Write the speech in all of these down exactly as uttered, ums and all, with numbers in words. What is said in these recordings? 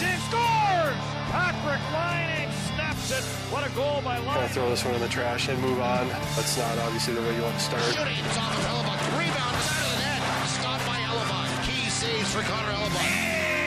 She scores! Patrick Laine snaps it. What a goal by Laine. Kind of throw this one in the trash and move on. That's not obviously the way you want to start. Shooting, it's off of Hellebuck. Rebound, it's out of the net. Stopped by Hellebuck. Key saves for Connor Hellebuck.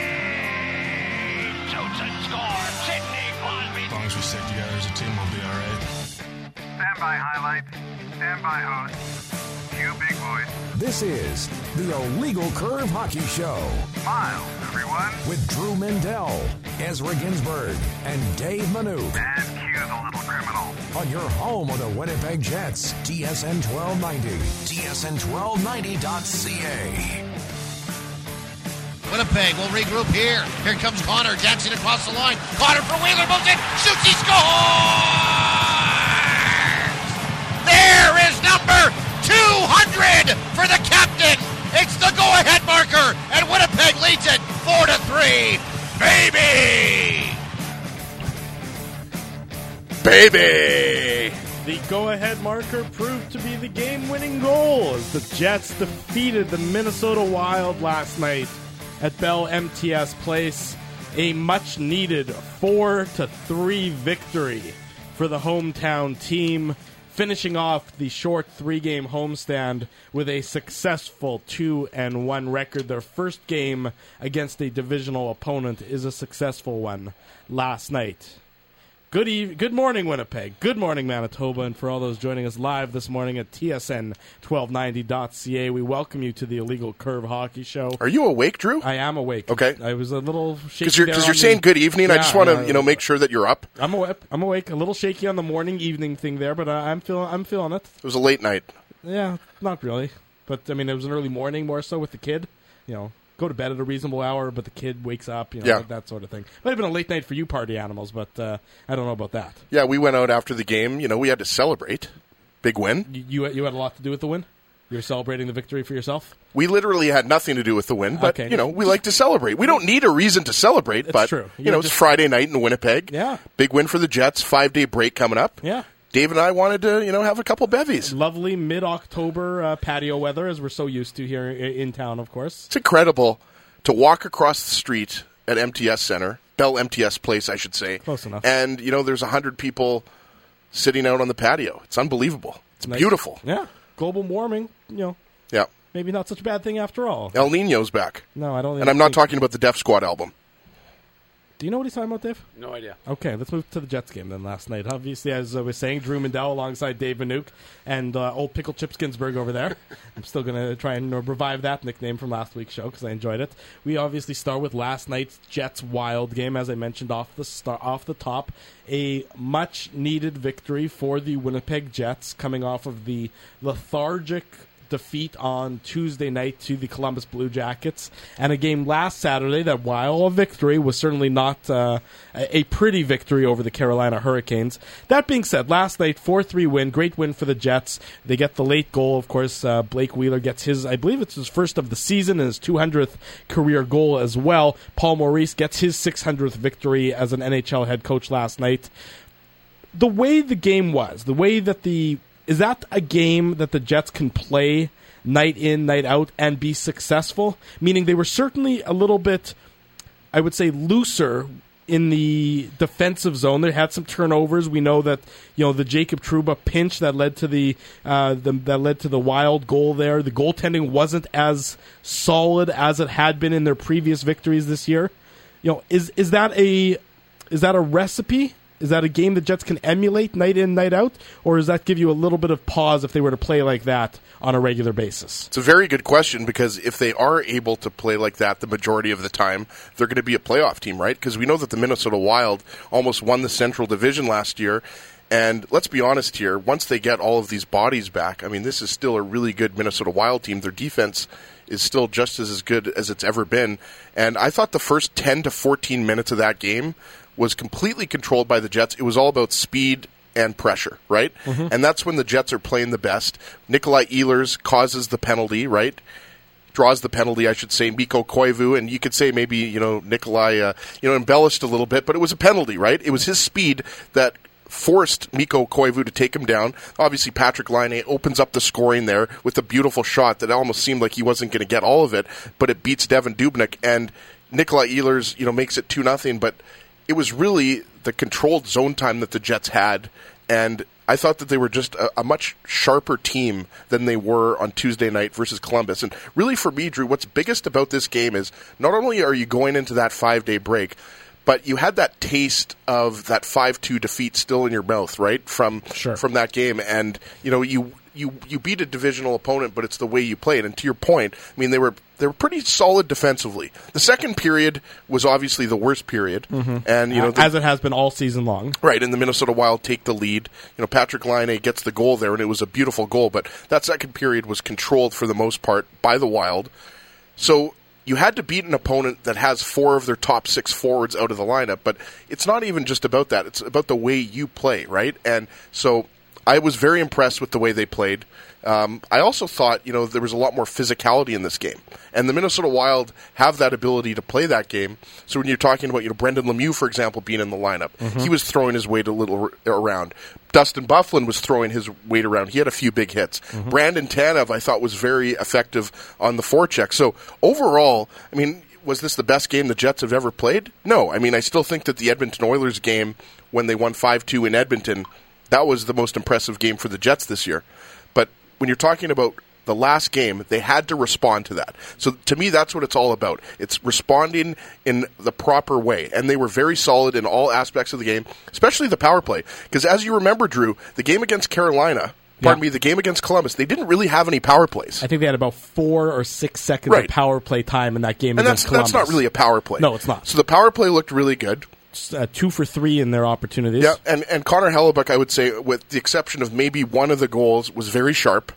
Johnson scores. Sidney Crosby. As long as we stick together as a team, we'll be all right. Stand by highlights. Stand by host. You big boys. This is the Illegal Curve Hockey Show. Smile, everyone. With Drew Mindell, Ezra Ginsburg, and Dave Manouk. And cue the little criminal. On your home of the Winnipeg Jets, T S N twelve ninety. T S N twelve ninety dot C A. Winnipeg will regroup here. Here comes Connor dancing across the line. Connor for Wheeler, moves in, shoots, he scores! There is number two hundred for the captain. It's the go-ahead marker, and Winnipeg leads it four to three. Baby! Baby! The go-ahead marker proved to be the game-winning goal as the Jets defeated the Minnesota Wild last night at Bell M T S Place. A much-needed four to three victory for the hometown team, finishing off the short three-game homestand with a successful two and one record. Their first game against a divisional opponent is a successful one last night. Good eve- good morning, Winnipeg. Good morning, Manitoba. And for all those joining us live this morning at T S N twelve ninety dot C A, we welcome you to the Illegal Curve Hockey Show. Are you awake, Drew? I am awake. Okay. I was a little shaky. Because you're, there cause on you're the- saying good evening. Yeah, I just want to yeah, you know make sure that you're up. I'm awake. I'm awake. A little shaky on the morning evening thing there, but I, I'm feeling I'm feeling it. It was a late night. Yeah, not really. But I mean, it was an early morning more so with the kid. You know, go to bed at a reasonable hour, but the kid wakes up. You know, Yeah. that, that sort of thing. Might have been a late night for you, party animals, but uh, I don't know about that. Yeah, we went out after the game. You know, we had to celebrate. Big win. You you, you had a lot to do with the win. You were celebrating the victory for yourself. We literally had nothing to do with the win, but, Okay. you know, we like to celebrate. We don't need a reason to celebrate, It's but, true. you You're know, it's just- Friday night in Winnipeg. Yeah. Big win for the Jets. Five-day break coming up. Yeah. Dave and I wanted to, you know, have a couple bevies. Lovely mid-October uh, patio weather, as we're so used to here i- in town, of course. It's incredible to walk across the street at M T S Center, Bell M T S Place, I should say. Close enough. And, you know, there's one hundred people sitting out on the patio. It's unbelievable. It's Nice. beautiful. Yeah. Global warming, you know, Yeah. maybe not such a bad thing after all. El Nino's back. No, I don't. And I'm not think- talking about the Def Squad album. Do you know what he's talking about, Dave? No idea. Okay, let's move to the Jets game then last night. Obviously, as I was saying, Drew Mindell alongside Dave Manouk and uh, old Pickle Chips Ginsburg over there. I'm still going to try and uh, revive that nickname from last week's show because I enjoyed it. We obviously start with last night's Jets Wild game, as I mentioned off the star- off the top. A much-needed victory for the Winnipeg Jets coming off of the lethargic defeat on Tuesday night to the Columbus Blue Jackets, and a game last Saturday that, while a victory, was certainly not uh, a pretty victory over the Carolina Hurricanes. That being said, last night, four three win, great win for the Jets. They get the late goal, of course. uh, Blake Wheeler gets his, I believe it's his first of the season, and his two hundredth career goal as well. Paul Maurice gets his six hundredth victory as an N H L head coach last night. The way the game was, the way that the Is that a game that the Jets can play night in, night out, and be successful? Meaning they were certainly a little bit, I would say, looser in the defensive zone. They had some turnovers. We know that, you know, the Jacob Trouba pinch that led to the, uh, the that led to the Wild goal there. The goaltending wasn't as solid as it had been in their previous victories this year. You know, is is that a is that a recipe? Is that a game the Jets can emulate night in, night out? Or does that give you a little bit of pause if they were to play like that on a regular basis? It's a very good question, because if they are able to play like that the majority of the time, they're going to be a playoff team, right? Because we know that the Minnesota Wild almost won the Central Division last year. And let's be honest here, once they get all of these bodies back, I mean, this is still a really good Minnesota Wild team. Their defense is still just as, as good as it's ever been. And I thought the first ten to fourteen minutes of that game was completely controlled by the Jets. It was all about speed and pressure, right? Mm-hmm. And that's when the Jets are playing the best. Nikolai Ehlers causes the penalty, right? Draws the penalty, I should say, Mikko Koivu, and you could say maybe, you know, Nikolai, uh, you know, embellished a little bit, but it was a penalty, right? It was his speed that forced Mikko Koivu to take him down. Obviously, Patrick Laine opens up the scoring there with a beautiful shot that almost seemed like he wasn't going to get all of it, but it beats Devin Dubnyk, and Nikolai Ehlers, you know, makes it two nothing, but it was really the controlled zone time that the Jets had, and I thought that they were just a, a much sharper team than they were on Tuesday night versus Columbus. And really for me, Drew, what's biggest about this game is not only are you going into that five-day break, but you had that taste of that five two defeat still in your mouth, right, from Sure. from that game. And, you know, you, you you beat a divisional opponent, but it's the way you play it. And to your point, I mean, they were they were pretty solid defensively. The second period was obviously the worst period. Mm-hmm. And, you know, the, as it has been all season long. Right, and the Minnesota Wild take the lead. You know, Patrick Laine gets the goal there, and it was a beautiful goal, but that second period was controlled for the most part by the Wild. So you had to beat an opponent that has four of their top six forwards out of the lineup, but it's not even just about that. It's about the way you play, right? And so I was very impressed with the way they played. Um, I also thought, you know, there was a lot more physicality in this game. And the Minnesota Wild have that ability to play that game. So when you're talking about, you know, Brendan Lemieux, for example, being in the lineup, mm-hmm. he was throwing his weight a little r- around. Dustin Byfuglien was throwing his weight around. He had a few big hits. Mm-hmm. Brandon Tanev, I thought, was very effective on the forecheck. So overall, I mean, was this the best game the Jets have ever played? No. I mean, I still think that the Edmonton Oilers game, when they won five two in Edmonton, that was the most impressive game for the Jets this year. But when you're talking about the last game, they had to respond to that. So to me, that's what it's all about. It's responding in the proper way. And they were very solid in all aspects of the game, especially the power play. Because as you remember, Drew, the game against Carolina, pardon yeah. me, the game against Columbus, they didn't really have any power plays. I think they had about four or six seconds Right. of power play time in that game and against that's, Columbus. that's not really a power play. No, it's not. So the power play looked really good. Uh, two for three in their opportunities. Yeah, and, and Connor Hellebuck, I would say, with the exception of maybe one of the goals, was very sharp.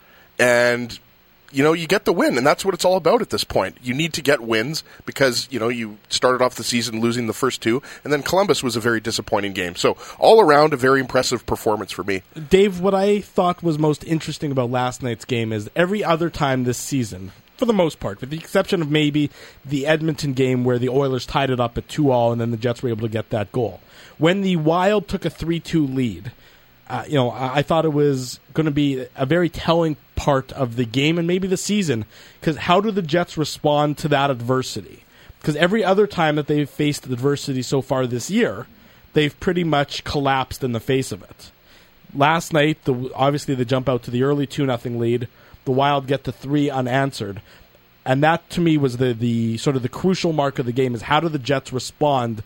And, you know, you get the win, and that's what it's all about at this point. You need to get wins because, you know, you started off the season losing the first two, and then Columbus was a very disappointing game. So all around, a very impressive performance for me. Dave, what I thought was most interesting about last night's game is every other time this season, for the most part, with the exception of maybe the Edmonton game where the Oilers tied it up at two all and then the Jets were able to get that goal. When the Wild took a three two lead, uh, you know, I, I thought it was going to be a very telling part of the game and maybe the season, because how do the Jets respond to that adversity? Because every other time that they've faced adversity so far this year, they've pretty much collapsed in the face of it. Last night, the, obviously they jump out to the early two nothing lead. The Wild get to three unanswered. And that, to me, was the, the sort of the crucial mark of the game, is how do the Jets respond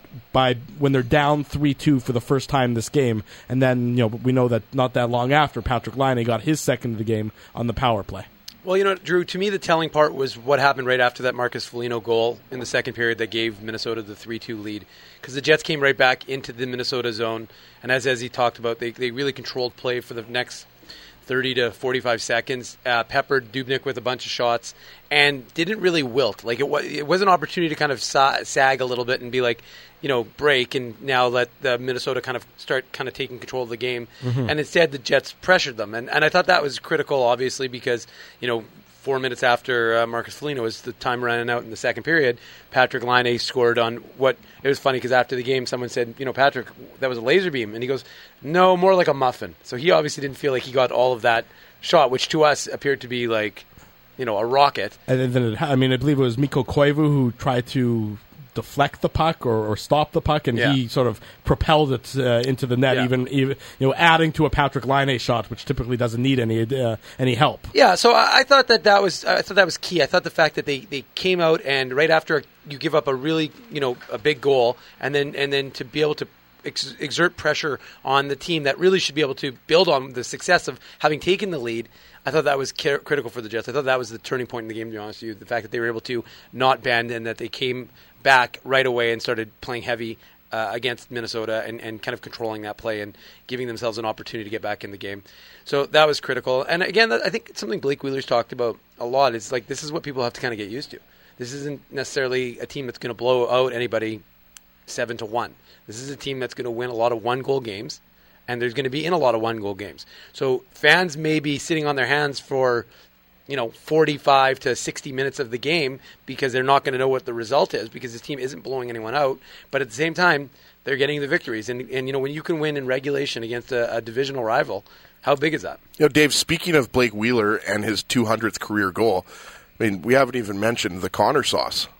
by when they're down three two for the first time this game. And then, you know, we know that not that long after, Patrick Laine got his second of the game on the power play. Well, you know, Drew, to me the telling part was what happened right after that Marcus Foligno goal in the second period that gave Minnesota the three two lead. Because the Jets came right back into the Minnesota zone. And as, as he talked about, they, they really controlled play for the next thirty to forty-five seconds, uh, peppered Dubnyk with a bunch of shots, and didn't really wilt. Like it was, it was an opportunity to kind of sa- sag a little bit and be like, you know, break and now let the Minnesota kind of start kind of taking control of the game. Mm-hmm. And instead, the Jets pressured them, and and I thought that was critical, obviously, because you know. Four minutes after uh, Marcus Foligno was the time running out in the second period, Patrick Laine scored on what – it was funny because after the game someone said, you know, Patrick, that was a laser beam. And he goes, no, more like a muffin. So he obviously didn't feel like he got all of that shot, which to us appeared to be like, you know, a rocket. And then, it, I mean, I believe it was Mikko Koivu who tried to deflect the puck or, or stop the puck, and yeah. he sort of propelled it uh, into the net, yeah. even, even you know, adding to a Patrick Laine shot, which typically doesn't need any uh, any help. Yeah, so I, I thought that that was I thought that was key. I thought the fact that they, they came out and right after you give up a really you know a big goal, and then and then to be able to ex- exert pressure on the team that really should be able to build on the success of having taken the lead. I thought that was ca- critical for the Jets. I thought that was the turning point in the game, to be honest with you. The fact that they were able to not bend and that they came back right away and started playing heavy uh, against Minnesota and, and kind of controlling that play and giving themselves an opportunity to get back in the game. So that was critical. And again, I think it's something Blake Wheeler's talked about a lot. It's like this is what people have to kind of get used to. This isn't necessarily a team that's going to blow out anybody seven to one. This is a team that's going to win a lot of one-goal games. And there's going to be in a lot of one-goal games. So fans may be sitting on their hands for, you know, forty-five to sixty minutes of the game because they're not going to know what the result is because this team isn't blowing anyone out. But at the same time, they're getting the victories. And, and you know, when you can win in regulation against a, a divisional rival, how big is that? You know, Dave, speaking of Blake Wheeler and his two hundredth career goal, I mean, we haven't even mentioned the Connor sauce.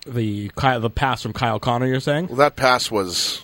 The the pass from Kyle Connor, you're saying? Well, that pass was,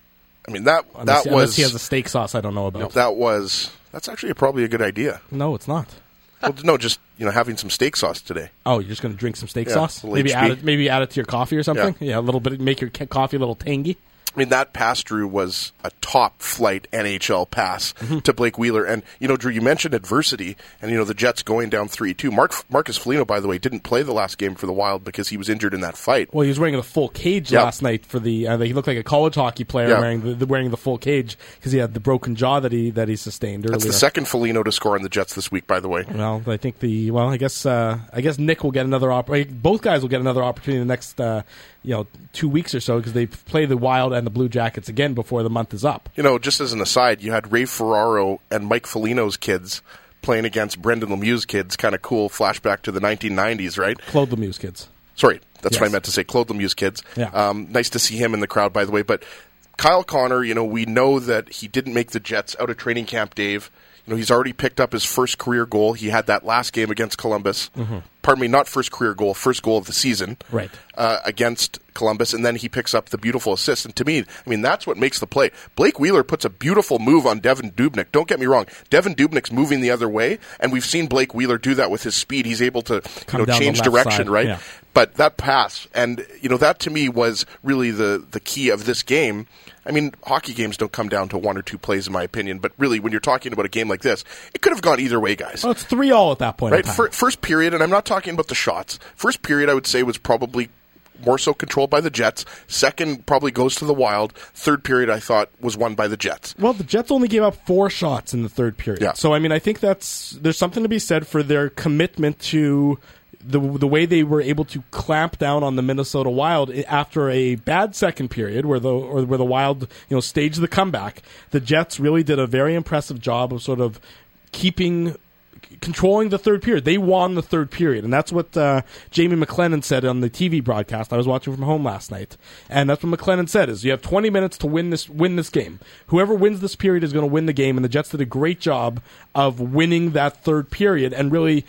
I mean, that unless, that unless was... he has a steak sauce I don't know about. No, that was, that's actually a, probably a good idea. No, it's not. Well, no, just, you know, having some steak sauce today. Oh, you're just going to drink some steak Yeah, sauce? Maybe H P. add it, maybe add it to your coffee or something? Yeah. Yeah, a little bit, make your ca- coffee a little tangy. I mean, that pass, Drew, was a top-flight N H L pass Mm-hmm. to Blake Wheeler. And, you know, Drew, you mentioned adversity, and, you know, the Jets going down three two. Mark, Marcus Foligno, by the way, didn't play the last game for the Wild because he was injured in that fight. Well, he was wearing the full cage Yep. last night for the. Uh, he looked like a college hockey player Yeah. wearing the, the wearing the full cage because he had the broken jaw that he that he sustained earlier. That's the second Foligno to score on the Jets this week, by the way. Well, I think the well, I guess uh, I guess Nick will get another opportunity. Both guys will get another opportunity in the next uh, you know two weeks or so because they play the Wild and the Blue Jackets again before the month is up. You know, just as an aside, you had Ray Ferraro and Mike Foligno's kids playing against Brendan Lemieux's kids. Kind of cool flashback to the nineteen nineties, right? Claude Lemieux's kids. Sorry, that's Yes. what I meant to say. Claude Lemieux's kids. Yeah. Um, nice to see him in the crowd, by the way. But Kyle Connor, you know, we know that he didn't make the Jets out of training camp, Dave. You know, he's already picked up his first career goal. He had that last game against Columbus. Mm-hmm. Pardon me, not first career goal, first goal of the season. Right. Uh, against Columbus, and then he picks up the beautiful assist. And to me, I mean, that's what makes the play. Blake Wheeler puts a beautiful move on Devin Dubnyk. Don't get me wrong. Devin Dubnyk's moving the other way, and we've seen Blake Wheeler do that with his speed. He's able to Come you know, down the change left direction, side, right? yeah. But that pass, and you know, that to me was really the, the key of this game. I mean, hockey games don't come down to one or two plays, in my opinion. But really, when you're talking about a game like this, it could have gone either way, guys. Well, it's three all at that point. Right? In time. Fir- first period, and I'm not talking about the shots. First period, I would say, was probably more so controlled by the Jets. Second probably goes to the Wild. Third period, I thought, was won by the Jets. Well, the Jets only gave up four shots in the third period. Yeah. So, I mean, I think that's there's something to be said for their commitment to the the way they were able to clamp down on the Minnesota Wild after a bad second period, where the or where the Wild you know staged the comeback. The Jets really did a very impressive job of sort of keeping. Controlling the third period. They won the third period, and that's what uh, Jamie McLennan said on the T V broadcast I was watching from home last night. And that's what McLennan said, is you have twenty minutes to win this win this game. Whoever wins this period is going to win the game, and the Jets did a great job of winning that third period and really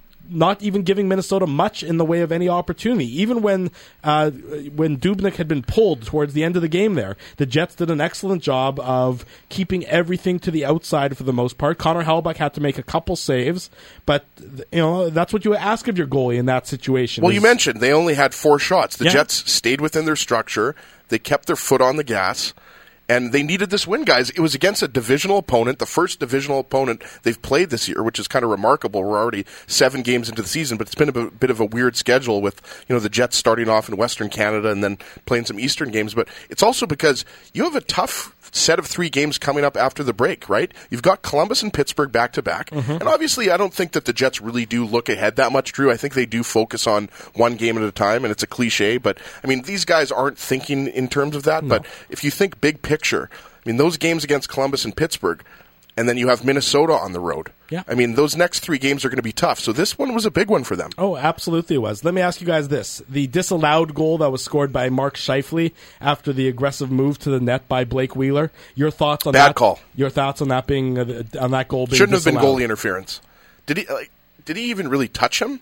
not even giving Minnesota much in the way of any opportunity. Even when uh, when Dubnyk had been pulled towards the end of the game there, the Jets did an excellent job of keeping everything to the outside for the most part. Connor Hellebuyck had to make a couple saves, but you know that's what you ask of your goalie in that situation. Well, is- you mentioned they only had four shots. The Yeah. Jets stayed within their structure. They kept their foot on the gas. And they needed this win, guys. It was against a divisional opponent, the first divisional opponent they've played this year, which is kind of remarkable. We're already seven games into the season, but it's been a b- bit of a weird schedule with, you know, the Jets starting off in Western Canada and then playing some Eastern games. But it's also because you have a tough set of three games coming up after the break, right? You've got Columbus and Pittsburgh back-to-back. Mm-hmm. And obviously, I don't think that the Jets really do look ahead that much, Drew. I think they do focus on one game at a time, and it's a cliche. But, I mean, these guys aren't thinking in terms of that. No. But if you think big picture, I mean, those games against Columbus and Pittsburgh, and then you have Minnesota on the road. Yeah. I mean, those next three games are going to be tough. So this one was a big one for them. Oh, absolutely it was. Let me ask you guys this. The disallowed goal that was scored by Mark Scheifele after the aggressive move to the net by Blake Wheeler. Your thoughts on Bad that? call. Your thoughts on that being uh, on that goal being Shouldn't have been disallowed? goalie interference. Did he like, did he even really touch him?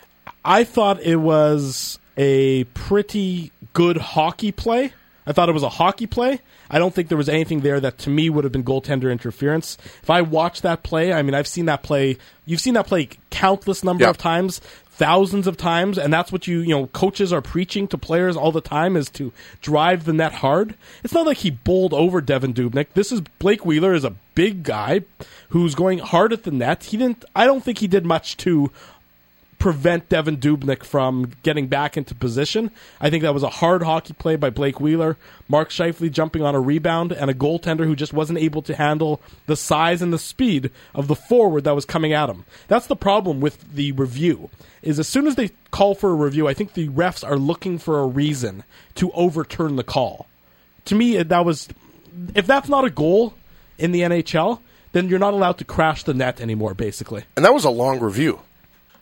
I thought it was a pretty good hockey play. I thought it was a hockey play. I don't think there was anything there that to me would have been goaltender interference. If I watched that play, I mean, I've seen that play. You've seen that play countless number Yeah. of times, thousands of times, and that's what you, you know, coaches are preaching to players all the time is to drive the net hard. It's not like he bowled over Devin Dubnyk. This is Blake Wheeler is a big guy who's going hard at the net. He didn't. I don't think he did much to prevent Devin Dubnyk from getting back into position. I think that was a hard hockey play by Blake Wheeler. Mark Scheifele jumping on a rebound and a goaltender who just wasn't able to handle the size and the speed of the forward that was coming at him. That's the problem with the review, is as soon as they call for a review, I think the refs are looking for a reason to overturn the call. To me, that was, if that's not a goal in the N H L, then you're not allowed to crash the net anymore, basically. And that was a long review.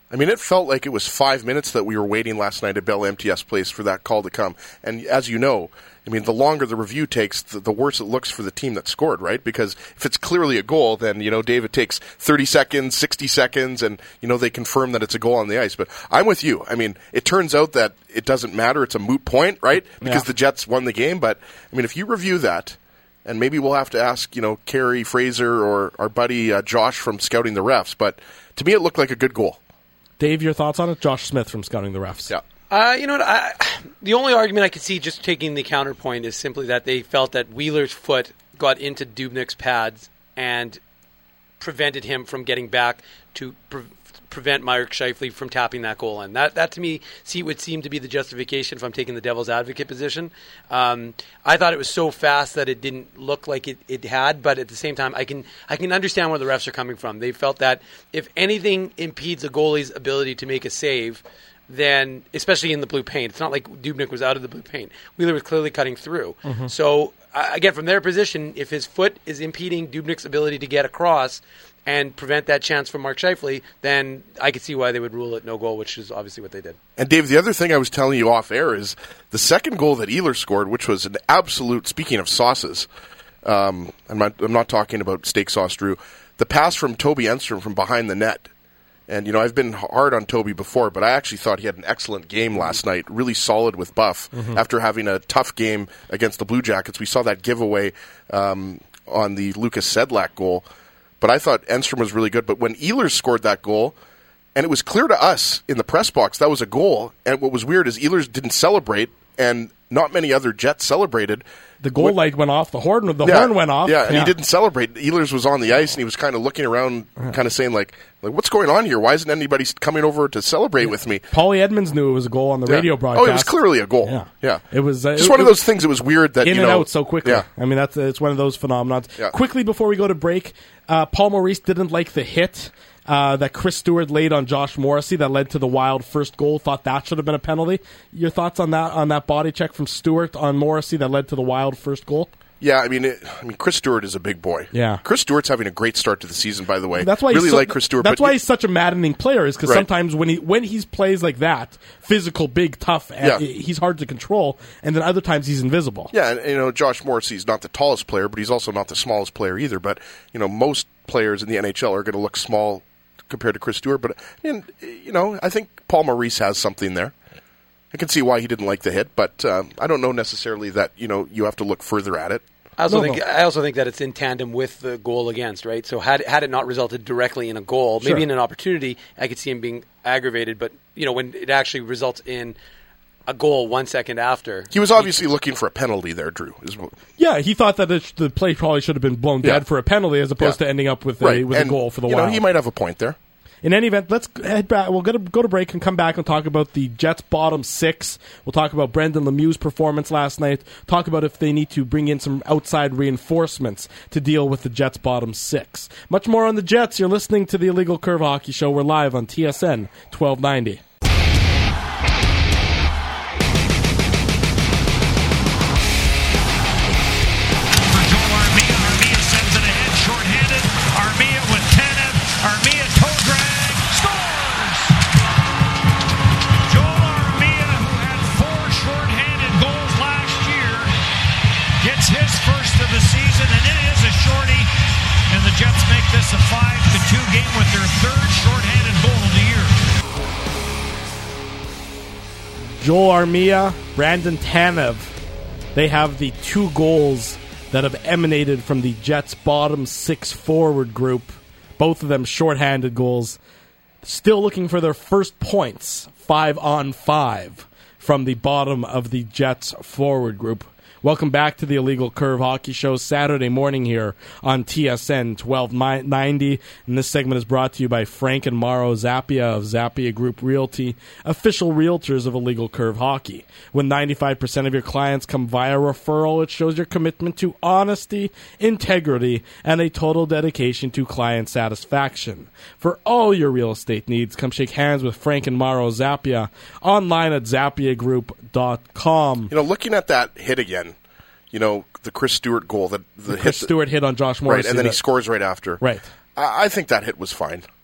I mean, it felt like it was five minutes that we were waiting last night at Bell M T S Place for that call to come. And as you know, I mean, the longer the review takes, the, the worse it looks for the team that scored, right? Because if it's clearly a goal, then, you know, David takes thirty seconds, sixty seconds, and, you know, they confirm that it's a goal on the ice. But I'm with you. I mean, it turns out that it doesn't matter. It's a moot point, right? Because Yeah. the Jets won the game. But, I mean, if you review that, and maybe we'll have to ask, you know, Carey Fraser or our buddy uh, Josh from Scouting the Refs. But to me, it looked like a good goal. Dave, your thoughts on it? Josh Smith from Scouting the Refs. Yeah. Uh, you know what? I, the only argument I could see, just taking the counterpoint, is simply that they felt that Wheeler's foot got into Dubnyk's pads and prevented him from getting back to pre- prevent Mark Scheifele from tapping that goal in. That, that to me, see, would seem to be the justification if I'm taking the devil's advocate position. Um, I thought it was so fast that it didn't look like it, it had, but at the same time, I can I can understand where the refs are coming from. They felt that if anything impedes a goalie's ability to make a save, then, especially in the blue paint, it's not like Dubnyk was out of the blue paint. Wheeler was clearly cutting through. Mm-hmm. So, uh, again, from their position, if his foot is impeding Dubnyk's ability to get across and prevent that chance from Mark Scheifele, then I could see why they would rule it no goal, which is obviously what they did. And, Dave, the other thing I was telling you off air is the second goal that Ehlers scored, which was an absolute, speaking of sauces, um, I'm, not, I'm not talking about steak sauce, Drew, the pass from Toby Enstrom from behind the net. And, you know, I've been hard on Toby before, but I actually thought he had an excellent game last night, really solid with Buff. Mm-hmm. After having a tough game against the Blue Jackets, we saw that giveaway um, on the Lucas Sedlak goal. But I thought Enstrom was really good. But when Ehlers scored that goal, and it was clear to us in the press box that was a goal, and what was weird is Ehlers didn't celebrate, and not many other Jets celebrated. The goal When, light went off. The horn, the yeah, horn went off. Yeah, and yeah. he didn't celebrate. Ehlers was on the ice, and he was kind of looking around, kind of saying, like, like, what's going on here? Why isn't anybody coming over to celebrate with me? Paulie Edmonds knew it was a goal on the yeah. radio broadcast. Oh, it was clearly a goal. Yeah. yeah. It was uh, just it, one it, of those things. It was weird that, in you and know, out so quickly. Yeah. I mean, that's it's one of those phenomenons. Yeah. Quickly, before we go to break, uh, Paul Maurice didn't like the hit Uh, that Chris Stewart laid on Josh Morrissey that led to the Wild first goal. Thought that should have been a penalty. Your thoughts on that on that body check from Stewart on Morrissey that led to the Wild first goal? Yeah, I mean, it, I mean, Chris Stewart is a big boy. Yeah, Chris Stewart's having a great start to the season. By the way, that's why really he's so, like Chris Stewart. That's but why he's such a maddening player. Is because right. sometimes when he when he plays like that, physical, big, tough, yeah. he's hard to control, and then other times he's invisible. Yeah, and you know, Josh Morrissey's not the tallest player, but he's also not the smallest player either. But you know, most players in the N H L are going to look small compared to Chris Stewart. But I mean, you know, I think Paul Maurice has something there. I can see why he didn't like the hit, but uh, I don't know necessarily that you know you have to look further at it. I also no, think no. I also think that it's in tandem with the goal against, right? So had had it not resulted directly in a goal, sure. maybe in an opportunity, I could see him being aggravated. But you know, when it actually results in a goal one second after, he was obviously he, looking for a penalty there, Drew. Is what, yeah, he thought that it, the play probably should have been blown dead yeah. for a penalty as opposed yeah. to ending up with right. a with and, a goal for the you Wild. know, he might have a point there. In any event, let's head back. We'll go to, go to break and come back and talk about the Jets' bottom six. We'll talk about Brendan Lemieux's performance last night. Talk about if they need to bring in some outside reinforcements to deal with the Jets' bottom six. Much more on the Jets. You're listening to the Illegal Curve Hockey Show. We're live on T S N twelve ninety. Jets make this a five to two game with their third shorthanded goal of the year. Joel Armia, Brandon Tanev, they have the two goals that have emanated from the Jets' bottom six forward group. Both of them shorthanded goals. Still looking for their first points, five on five, from the bottom of the Jets' forward group. Welcome back to the Illegal Curve Hockey Show, Saturday morning here on T S N twelve ninety. And this segment is brought to you by Frank and Mauro Zappia of Zappia Group Realty, official realtors of Illegal Curve Hockey. When ninety-five percent of your clients come via referral, it shows your commitment to honesty, integrity, and a total dedication to client satisfaction. For all your real estate needs, come shake hands with Frank and Mauro Zappia online at zappia group dot com. You know, looking at that hit again, you know, the Chris Stewart goal, that the, the hit Chris Stewart hit on Josh Morrissey. Right, and then that, he scores right after. Right. I, I think that hit was fine.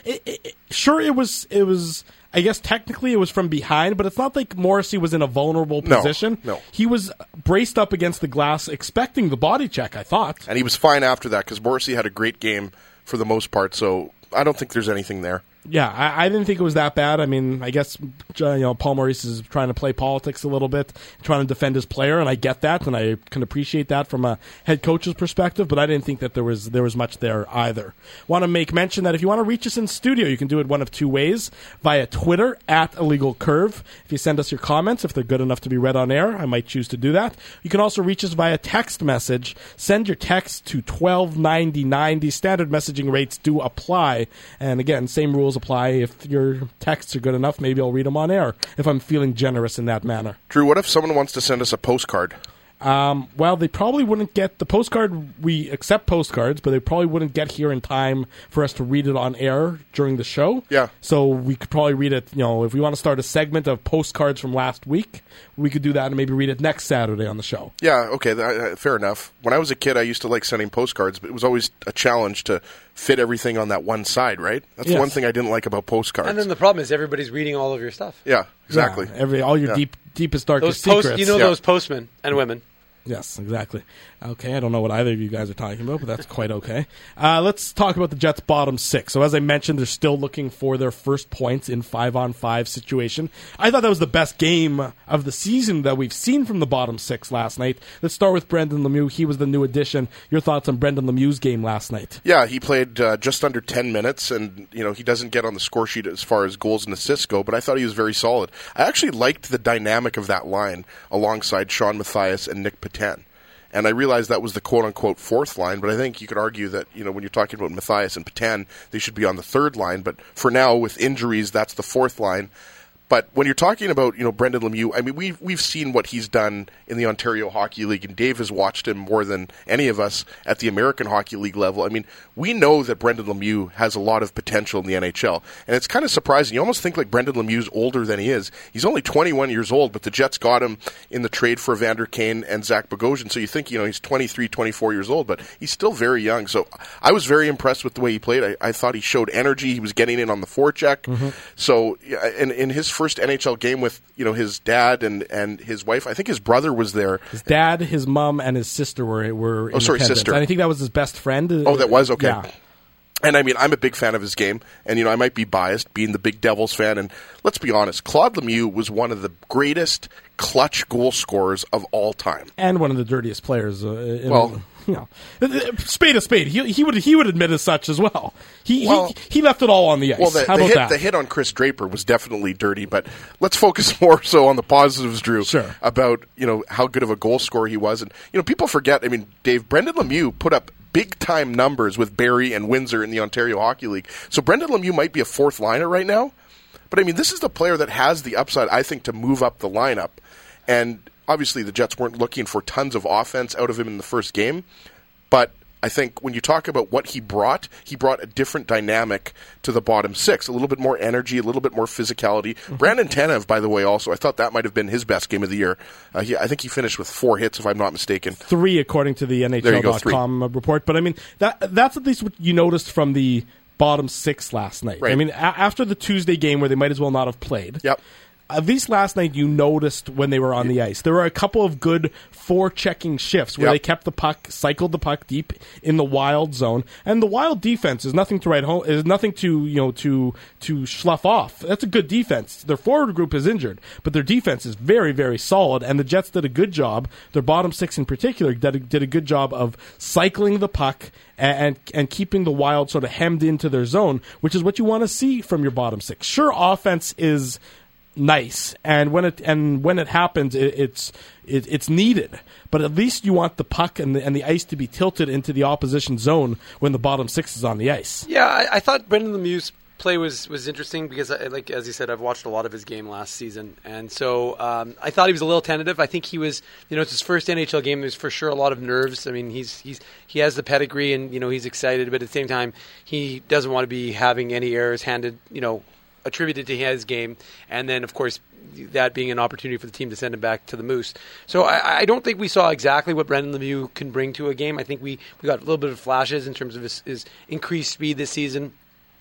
it, it, sure, it was, it was, I guess technically it was from behind, but it's not like Morrissey was in a vulnerable No, position. no. He was braced up against the glass, expecting the body check, I thought. And he was fine after that because Morrissey had a great game for the most part, so I don't think there's anything there. Yeah, I, I didn't think it was that bad. I mean, I guess uh, you know Paul Maurice is trying to play politics a little bit, trying to defend his player, and I get that, and I can appreciate that from a head coach's perspective. But I didn't think that there was there was much there either. Want to make mention that if you want to reach us in studio, you can do it one of two ways: via Twitter at Illegal Curve. If you send us your comments, if they're good enough to be read on air, I might choose to do that. You can also reach us via text message. Send your text to twelve ninety ninety. Standard messaging rates do apply, and again, same rules apply. If your texts are good enough, maybe I'll read them on air if I'm feeling generous in that manner. Drew, what if someone wants to send us a postcard? Um, well, they probably wouldn't get the postcard. We accept postcards, but they probably wouldn't get here in time for us to read it on air during the show. Yeah. So we could probably read it, you know, if we want to start a segment of postcards from last week, we could do that and maybe read it next Saturday on the show. Yeah, okay, that, fair enough. When I was a kid, I used to like sending postcards, but it was always a challenge to fit everything on that one side, right? That's Yes. the one thing I didn't like about postcards. And then the problem is everybody's reading all of your stuff. yeah, exactly. Yeah, every all your Yeah. deep, deepest, Those darkest post, secrets. you know Yeah. those postmen and women. Yes, exactly. Okay, I don't know what either of you guys are talking about, but that's quite okay. Uh, let's talk about the Jets' bottom six. So as I mentioned, they're still looking for their first points in five-on-five situation. I thought that was the best game of the season that we've seen from the bottom six last night. Let's start with Brendan Lemieux. He was the new addition. Your thoughts on Brendan Lemieux's game last night? Yeah, he played uh, just under ten minutes, and you know he doesn't get on the score sheet as far as goals and assists go, but I thought he was very solid. I actually liked the dynamic of that line alongside Sean Mathias and Nick Petan. And I realized that was the quote-unquote fourth line, but I think you could argue that, you know, when you're talking about Mathias and Petan, they should be on the third line. But for now, with injuries, that's the fourth line. But when you're talking about, you know, Brendan Lemieux, I mean, we've, we've seen what he's done in the Ontario Hockey League, and Dave has watched him more than any of us at the American Hockey League level. I mean, we know that Brendan Lemieux has a lot of potential in the N H L, and it's kind of surprising. You almost think like Brendan Lemieux's older than he is. He's only twenty-one years old, but the Jets got him in the trade for Evander Kane and Zach Bogosian, so you think, you know, he's twenty-three, twenty-four years old, but he's still very young. So I was very impressed with the way he played. I, I thought he showed energy. He was getting in on the forecheck. Mm-hmm. So yeah, in, in his first N H L game with, you know, his dad and, and his wife, I think his brother was there. His dad, his mom, and his sister were were in Oh, sorry, attendance. sister. And I think that was his best friend. Oh, that was? Okay. Yeah. And I mean, I'm a big fan of his game, and you know, I might be biased being the big Devils fan. And let's be honest, Claude Lemieux was one of the greatest clutch goal scorers of all time, and one of the dirtiest players. Uh, in, Well, you know, spade a spade. He he would he would admit as such as well. He Well- he, he left it all on the ice. Well, the, How the about hit that? the hit on Chris Draper was definitely dirty, but let's focus more so on the positives, Drew. Sure. About, you know, how good of a goal scorer he was, and you know, people forget. I mean, Dave, Brendan Lemieux put up big time numbers with Barrie and Windsor in the Ontario Hockey League. So Brendan Lemieux might be a fourth liner right now, but I mean, this is the player that has the upside, I think, to move up the lineup. And obviously, the Jets weren't looking for tons of offense out of him in the first game, but I think when you talk about what he brought, he brought a different dynamic to the bottom six. A little bit more energy, a little bit more physicality. Mm-hmm. Brandon Tanev, by the way, also, I thought that might have been his best game of the year. Uh, he, I think he finished with four hits, if I'm not mistaken. Three, according to the N H L dot com report. But I mean, that that's at least what you noticed from the bottom six last night. Right. I mean, a- after the Tuesday game where they might as well not have played. Yep. At least last night you noticed when they were on the ice. There were a couple of good forechecking shifts where Yep. they kept the puck, cycled the puck deep in the Wild zone, and the Wild defense is nothing to write home. Is nothing to you know to to slough off. That's a good defense. Their forward group is injured, but their defense is very very solid. And the Jets did a good job. Their bottom six in particular did a, did a good job of cycling the puck and, and and keeping the Wild sort of hemmed into their zone, which is what you want to see from your bottom six. Sure, offense is nice, and when it and when it happens, it, it's it, it's needed. But at least you want the puck and the, and the ice to be tilted into the opposition zone when the bottom six is on the ice. Yeah, I, I thought Brendan Lemieux's play was, was interesting because, I, like as you said, I've watched a lot of his game last season, and so um, I thought he was a little tentative. I think he was, you know, it's his first N H L game. There's for sure a lot of nerves. I mean, he's he's he has the pedigree, and you know he's excited, but at the same time, he doesn't want to be having any errors handed, you know, attributed to his game, and then of course that being an opportunity for the team to send him back to the Moose. So I, I don't think we saw exactly what Brendan Lemieux can bring to a game. I think we, we got a little bit of flashes in terms of his, his increased speed this season.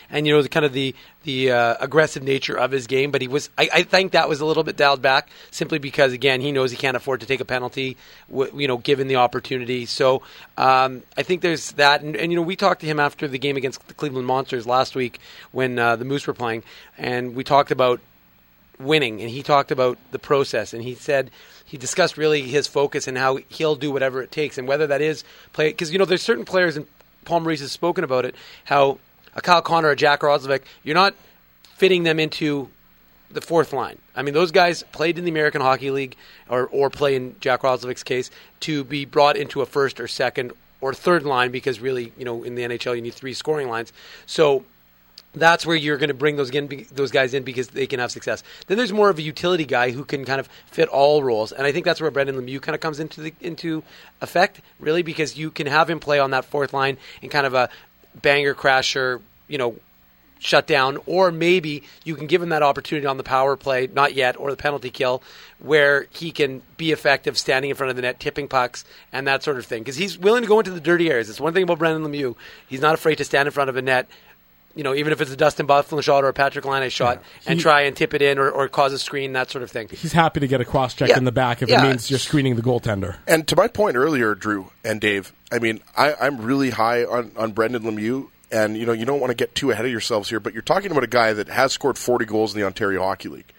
and you know the kind of the the uh, aggressive nature of his game. But he was, I, I think that was a little bit dialed back simply because again he knows he can't afford to take a penalty, w- you know, given the opportunity. So um, I think there's that, and, and you know we talked to him after the game against the Cleveland Monsters last week when uh, the Moose were playing, and we talked about winning, and he talked about the process, and he said he discussed really his focus and how he'll do whatever it takes, and whether that is play, because you know there's certain players, and Paul Maurice has spoken about it, how a Kyle Connor, a Jack Roslovic, you're not fitting them into the fourth line. I mean, those guys played in the American Hockey League, or or play in Jack Roslovic's case, to be brought into a first or second or third line, because really, you know, in the N H L you need three scoring lines. So that's where you're going to bring those in, those guys in because they can have success. Then there's more of a utility guy who can kind of fit all roles, and I think that's where Brendan Lemieux kind of comes into the, into effect, really, because you can have him play on that fourth line in kind of a banger crasher, you know, shut down, or maybe you can give him that opportunity on the power play, not yet, or the penalty kill, where he can be effective standing in front of the net, tipping pucks, and that sort of thing. Because he's willing to go into the dirty areas. It's one thing about Brendan Lemieux. He's not afraid to stand in front of a net, you know, even if it's a Dustin Byfuglien shot or a Patrick Laine shot, yeah. he, and try and tip it in or, or cause a screen, that sort of thing. He's happy to get a cross-check yeah. in the back if yeah. it means you're screening the goaltender. And to my point earlier, Drew and Dave, I mean, I, I'm really high on, on Brendan Lemieux, and, you know, you don't want to get too ahead of yourselves here, but you're talking about a guy that has scored forty goals in the Ontario Hockey League.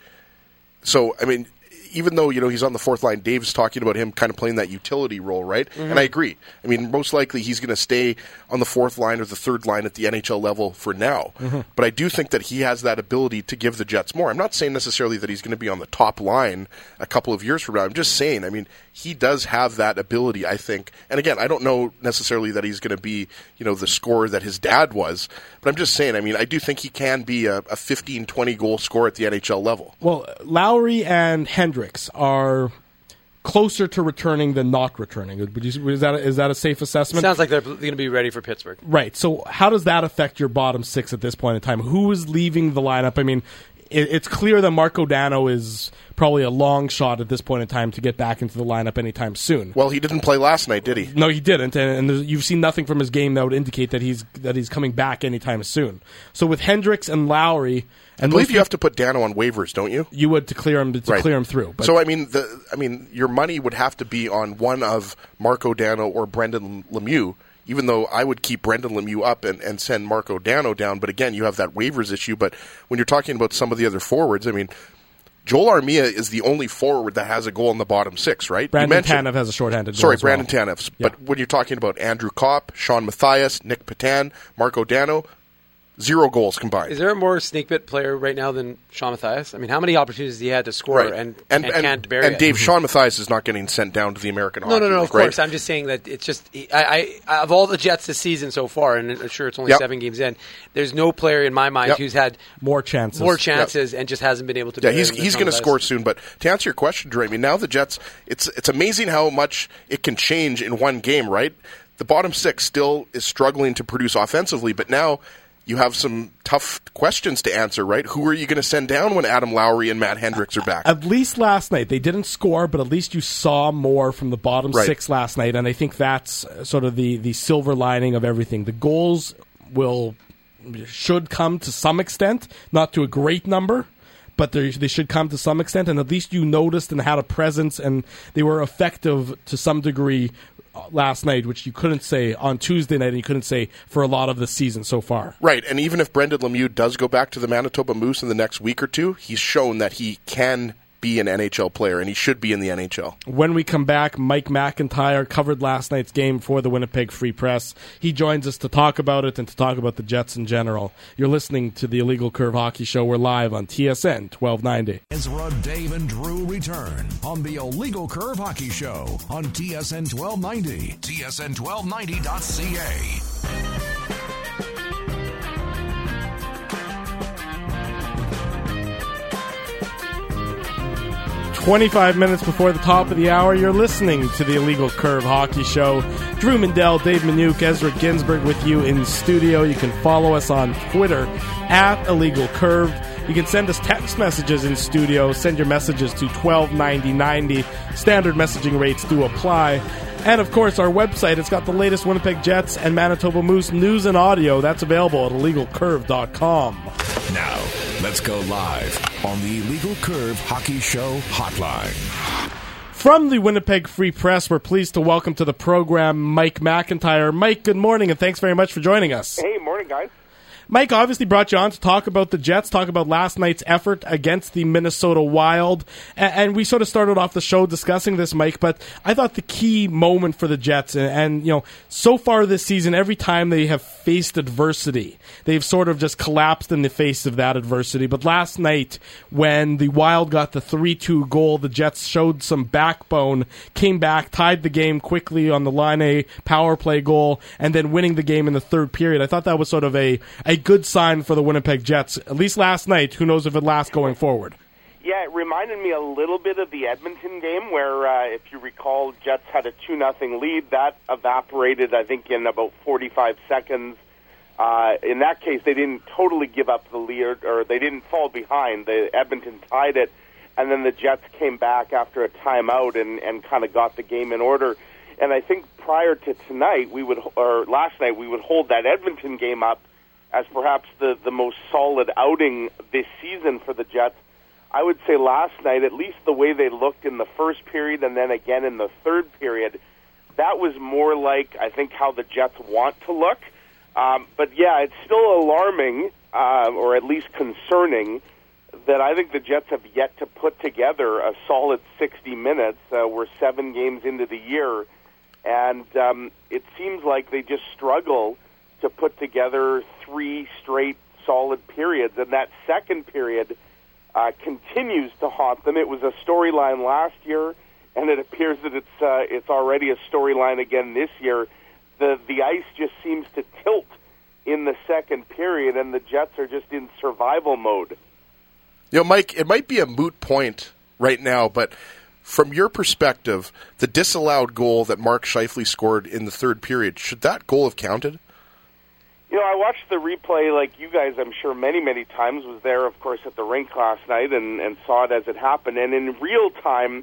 So, I mean, even though, you know, he's on the fourth line, Dave's talking about him kind of playing that utility role, right? Mm-hmm. And I agree. I mean, most likely he's going to stay on the fourth line or the third line at the N H L level for now. Mm-hmm. But I do think that he has that ability to give the Jets more. I'm not saying necessarily that he's going to be on the top line a couple of years from now. I'm just saying, I mean, he does have that ability, I think. And again, I don't know necessarily that he's going to be, you know, the scorer that his dad was. But I'm just saying, I mean, I do think he can be a, a fifteen, twenty goal scorer at the N H L level. Well, Lowry and Hendricks are closer to returning than not returning. Is that a, is that a safe assessment? Sounds like they're going to be ready for Pittsburgh. Right. So how does that affect your bottom six at this point in time? Who is leaving the lineup? I mean, it, it's clear that Marco Dano is probably a long shot at this point in time to get back into the lineup anytime soon. Well, he didn't play last night, did he? No, he didn't, and, and you've seen nothing from his game that would indicate that he's that he's coming back anytime soon. So with Hendricks and Lowry, and I believe you have to put Dano on waivers, don't you? You would to clear him to right. clear him through. But so I mean, the I mean, your money would have to be on one of Marco Dano or Brendan Lemieux. Even though I would keep Brendan Lemieux up and, and send Marco Dano down, but again, you have that waivers issue. But when you're talking about some of the other forwards, I mean, Joel Armia is the only forward that has a goal in the bottom six, right? Brandon Tanev has a shorthanded goal. Sorry, as well. Brandon Tanev. Yeah. But when you're talking about Andrew Kopp, Sean Mathias, Nick Patan, Marco Dano, zero goals combined. Is there a more snake bit player right now than Sean Mathias? I mean, how many opportunities he had to score right. and, and, and, and can't bury And it? Dave, Sean Mathias is not getting sent down to the American no, Hockey No, no, no, League, of course. right? I'm just saying that it's just, I, I, of all the Jets this season so far, and I'm sure it's only yep. seven games in, there's no player in my mind yep. who's had more chances more chances yep. and just hasn't been able to Yeah, bury he's, him he's going to score soon. But to answer your question, Drew, I mean, now the Jets, it's it's amazing how much it can change in one game, right? The bottom six still is struggling to produce offensively, but now you have some tough questions to answer, right? Who are you going to send down when Adam Lowry and Matt Hendricks are back? At least last night. They didn't score, but at least you saw more from the bottom right. six last night, and I think that's sort of the, the silver lining of everything. The goals will should come to some extent, not to a great number, but they should come to some extent, and at least you noticed and had a presence, and they were effective to some degree last night, which you couldn't say on Tuesday night, and you couldn't say for a lot of the season so far. Right, and even if Brendan Lemieux does go back to the Manitoba Moose in the next week or two, he's shown that he can be an N H L player, and he should be in the N H L. When we come back, Mike McIntyre covered last night's game for the Winnipeg Free Press. He joins us to talk about it and to talk about the Jets in general. You're listening to the Illegal Curve Hockey Show. We're live on T S N twelve ninety. Ezra, Dave, and Drew return on the Illegal Curve Hockey Show on T S N twelve ninety, T S N twelve ninety dot C A. twenty-five minutes before the top of the hour, you're listening to the Illegal Curve Hockey Show. Drew Mindell, Dave Minuk, Ezra Ginsburg with you in studio. You can follow us on Twitter at Illegal Curve. You can send us text messages in studio. Send your messages to twelve ninety ninety. Standard messaging rates do apply. And, of course, our website, it's got the latest Winnipeg Jets and Manitoba Moose news and audio. That's available at illegal curve dot com. Now, let's go live on the Illegal Curve Hockey Show hotline. From the Winnipeg Free Press, we're pleased to welcome to the program Mike McIntyre. Mike, good morning, and thanks very much for joining us. Hey, morning, guys. Mike obviously brought you on to talk about the Jets, talk about last night's effort against the Minnesota Wild, and, and we sort of started off the show discussing this, Mike, but I thought the key moment for the Jets, and, and you know, so far this season, every time they have faced adversity, they've sort of just collapsed in the face of that adversity, but last night, when the Wild got the three two goal, the Jets showed some backbone, came back, tied the game quickly on the line A power play goal, and then winning the game in the third period. I thought that was sort of a, a good sign for the Winnipeg Jets, at least last night. Who knows if it lasts going forward? Yeah, it reminded me a little bit of the Edmonton game where, uh, if you recall, Jets had a two nothing lead. That evaporated, I think, in about forty-five seconds. Uh, in that case, they didn't totally give up the lead, or they didn't fall behind. The Edmonton tied it, and then the Jets came back after a timeout and, and kind of got the game in order. And I think prior to tonight, we would, or last night, we would hold that Edmonton game up as perhaps the, the most solid outing this season for the Jets. I would say last night, at least the way they looked in the first period and then again in the third period, that was more like, I think, how the Jets want to look. Um, but, yeah, it's still alarming, uh, or at least concerning, that I think the Jets have yet to put together a solid sixty minutes. Uh, we're seven games into the year, and um, it seems like they just struggle to put together three straight solid periods. And that second period uh, continues to haunt them. It was a storyline last year, and it appears that it's uh, it's already a storyline again this year. The the ice just seems to tilt in the second period, and the Jets are just in survival mode. You know, Mike, it might be a moot point right now, but from your perspective, the disallowed goal that Mark Scheifele scored in the third period, should that goal have counted? You know, I watched the replay like you guys, I'm sure, many, many times. Was there, of course, at the rink last night and, and saw it as it happened. And in real time,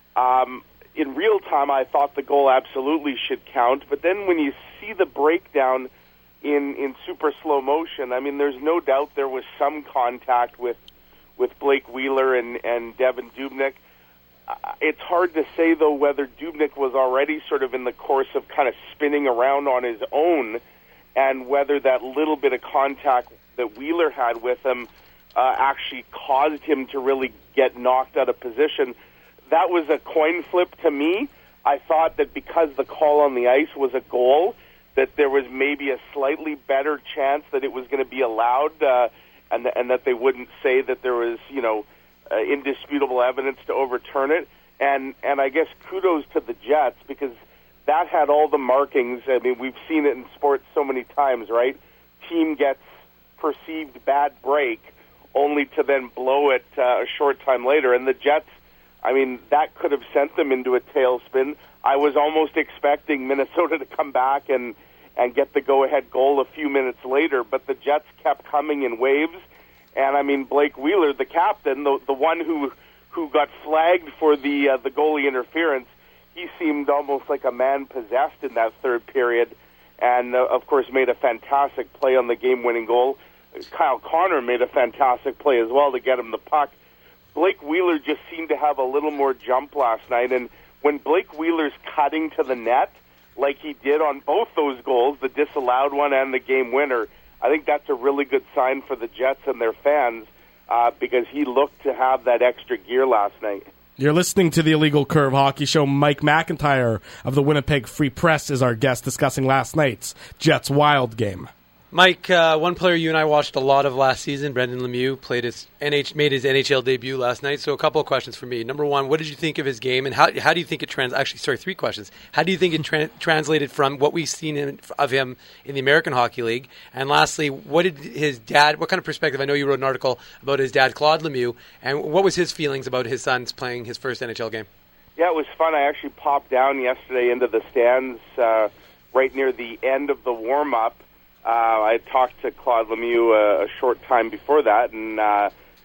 um, in real time, I thought the goal absolutely should count. But then when you see the breakdown in, in super slow motion, I mean, there's no doubt there was some contact with with Blake Wheeler and, and Devin Dubnyk. Uh, it's hard to say, though, whether Dubnyk was already sort of in the course of kind of spinning around on his own, and whether that little bit of contact that Wheeler had with him uh, actually caused him to really get knocked out of position. That was a coin flip to me. I thought that because the call on the ice was a goal, that there was maybe a slightly better chance that it was going to be allowed, uh, and, th- and that they wouldn't say that there was, you know, uh, indisputable evidence to overturn it. And, and I guess kudos to the Jets, because that had all the markings. I mean, we've seen it in sports so many times, right? Team gets perceived bad break, only to then blow it uh, a short time later. And the Jets, I mean, that could have sent them into a tailspin. I was almost expecting Minnesota to come back and, and get the go-ahead goal a few minutes later, but the Jets kept coming in waves. And, I mean, Blake Wheeler, the captain, the, the one who, who got flagged for the, uh, the goalie interference, he seemed almost like a man possessed in that third period, and, uh, of course, made a fantastic play on the game-winning goal. Kyle Connor made a fantastic play as well to get him the puck. Blake Wheeler just seemed to have a little more jump last night, and when Blake Wheeler's cutting to the net, like he did on both those goals, the disallowed one and the game winner, I think that's a really good sign for the Jets and their fans, uh, because he looked to have that extra gear last night. You're listening to the Illegal Curve Hockey Show. Mike McIntyre of the Winnipeg Free Press is our guest, discussing last night's Jets-Wild game. Mike, uh, one player you and I watched a lot of last season, Brendan Lemieux, played his N H made his N H L debut last night. So a couple of questions for me. Number one, what did you think of his game, and how how do you think it trans? Actually, sorry, three questions. How do you think it tra- translated from what we've seen in, of him in the American Hockey League? And lastly, what did his dad? What kind of perspective? I know you wrote an article about his dad, Claude Lemieux, and what was his feelings about his son's playing his first N H L game? Yeah, it was fun. I actually popped down yesterday into the stands uh, right near the end of the warm-up. Uh, I talked to Claude Lemieux uh, a short time before that, and uh,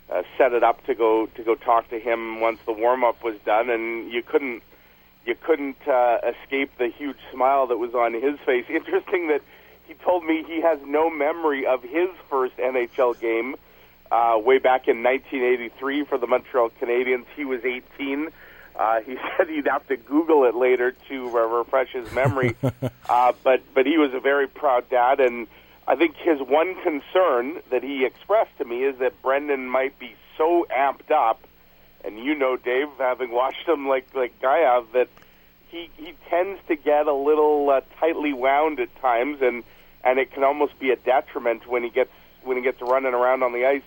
uh, set it up to go to go talk to him once the warm up was done, and you couldn't you couldn't uh, escape the huge smile that was on his face. Interesting that he told me he has no memory of his first N H L game uh, way back in nineteen eighty-three for the Montreal Canadiens. He was eighteen. Uh, he said he'd have to Google it later to uh, refresh his memory. uh, but but he was a very proud dad, and I think his one concern that he expressed to me is that Brendan might be so amped up, and you know, Dave, having watched him like like I have, that he he tends to get a little uh, tightly wound at times, and and it can almost be a detriment when he gets when he gets running around on the ice.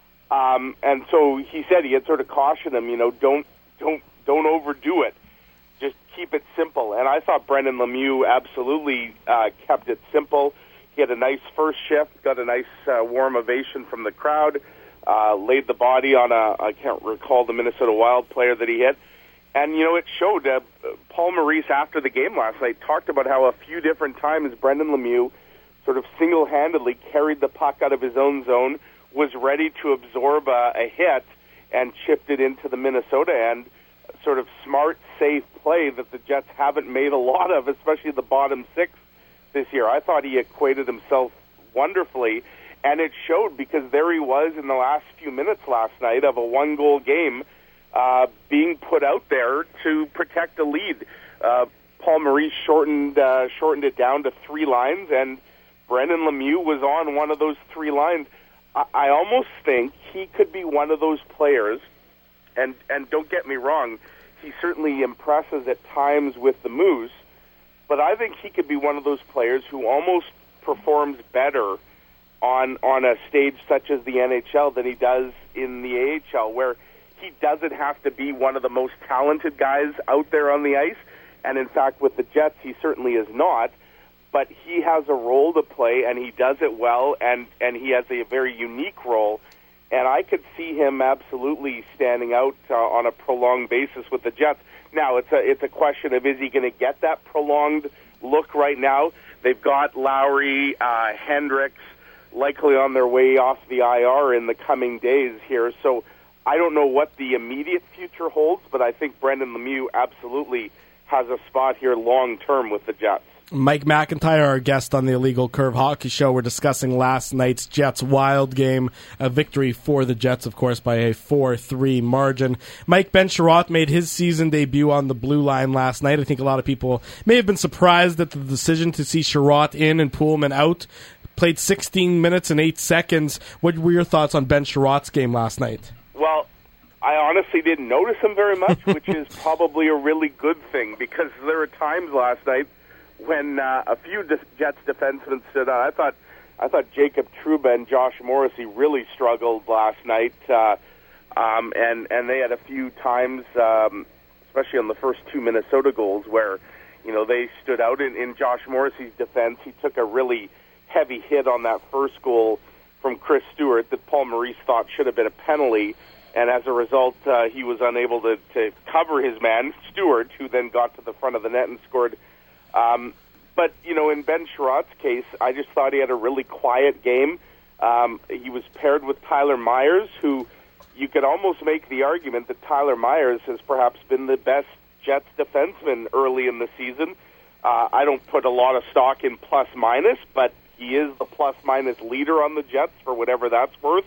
Um, and so he said he had sort of cautioned him, you know, don't don't. Don't overdo it. Just keep it simple. And I thought Brendan Lemieux absolutely uh, kept it simple. He had a nice first shift, got a nice uh, warm ovation from the crowd, uh, laid the body on a, I can't recall the Minnesota Wild player that he hit. And, you know, it showed. Uh, Paul Maurice, after the game last night, talked about how a few different times Brendan Lemieux sort of single-handedly carried the puck out of his own zone, was ready to absorb a, a hit, and chipped it into the Minnesota end. Sort of smart, safe play that the Jets haven't made a lot of, especially the bottom six this year. I thought he equated himself wonderfully, and it showed because there he was in the last few minutes last night of a one-goal game uh, being put out there to protect a lead. Uh, Paul Maurice shortened, uh, shortened it down to three lines, and Brendan Lemieux was on one of those three lines. I, I almost think he could be one of those players. And and don't get me wrong, he certainly impresses at times with the Moose, but I think he could be one of those players who almost performs better on on a stage such as the N H L than he does in the A H L, where he doesn't have to be one of the most talented guys out there on the ice. And in fact, with the Jets, he certainly is not. But he has a role to play, and he does it well, and, and he has a very unique role. And I could see him absolutely standing out uh, on a prolonged basis with the Jets. Now, it's a it's a question of, is he going to get that prolonged look right now? They've got Lowry, uh, Hendricks, likely on their way off the I R in the coming days here. So I don't know what the immediate future holds, but I think Brendan Lemieux absolutely has a spot here long-term with the Jets. Mike McIntyre, our guest on the Illegal Curve Hockey Show. We're discussing last night's Jets-Wild game, a victory for the Jets, of course, by a four three margin. Mike, Ben Chiarot made his season debut on the blue line last night. I think a lot of people may have been surprised at the decision to see Chiarot in and Poolman out. Played sixteen minutes and eight seconds. What were your thoughts on Ben Chiarot's game last night? Well, I honestly didn't notice him very much, which is probably a really good thing, because there were times last night when uh, a few Jets defensemen stood out. I thought I thought Jacob Trouba and Josh Morrissey really struggled last night, uh, um, and and they had a few times, um, especially on the first two Minnesota goals, where you know they stood out. In, in Josh Morrissey's defense, he took a really heavy hit on that first goal from Chris Stewart that Paul Maurice thought should have been a penalty, and as a result, uh, he was unable to, to cover his man, Stewart, who then got to the front of the net and scored. Um, but, you know, in Ben Chiarot's case, I just thought he had a really quiet game. Um, he was paired with Tyler Myers, who you could almost make the argument that Tyler Myers has perhaps been the best Jets defenseman early in the season. Uh, I don't put a lot of stock in plus-minus, but he is the plus-minus leader on the Jets for whatever that's worth.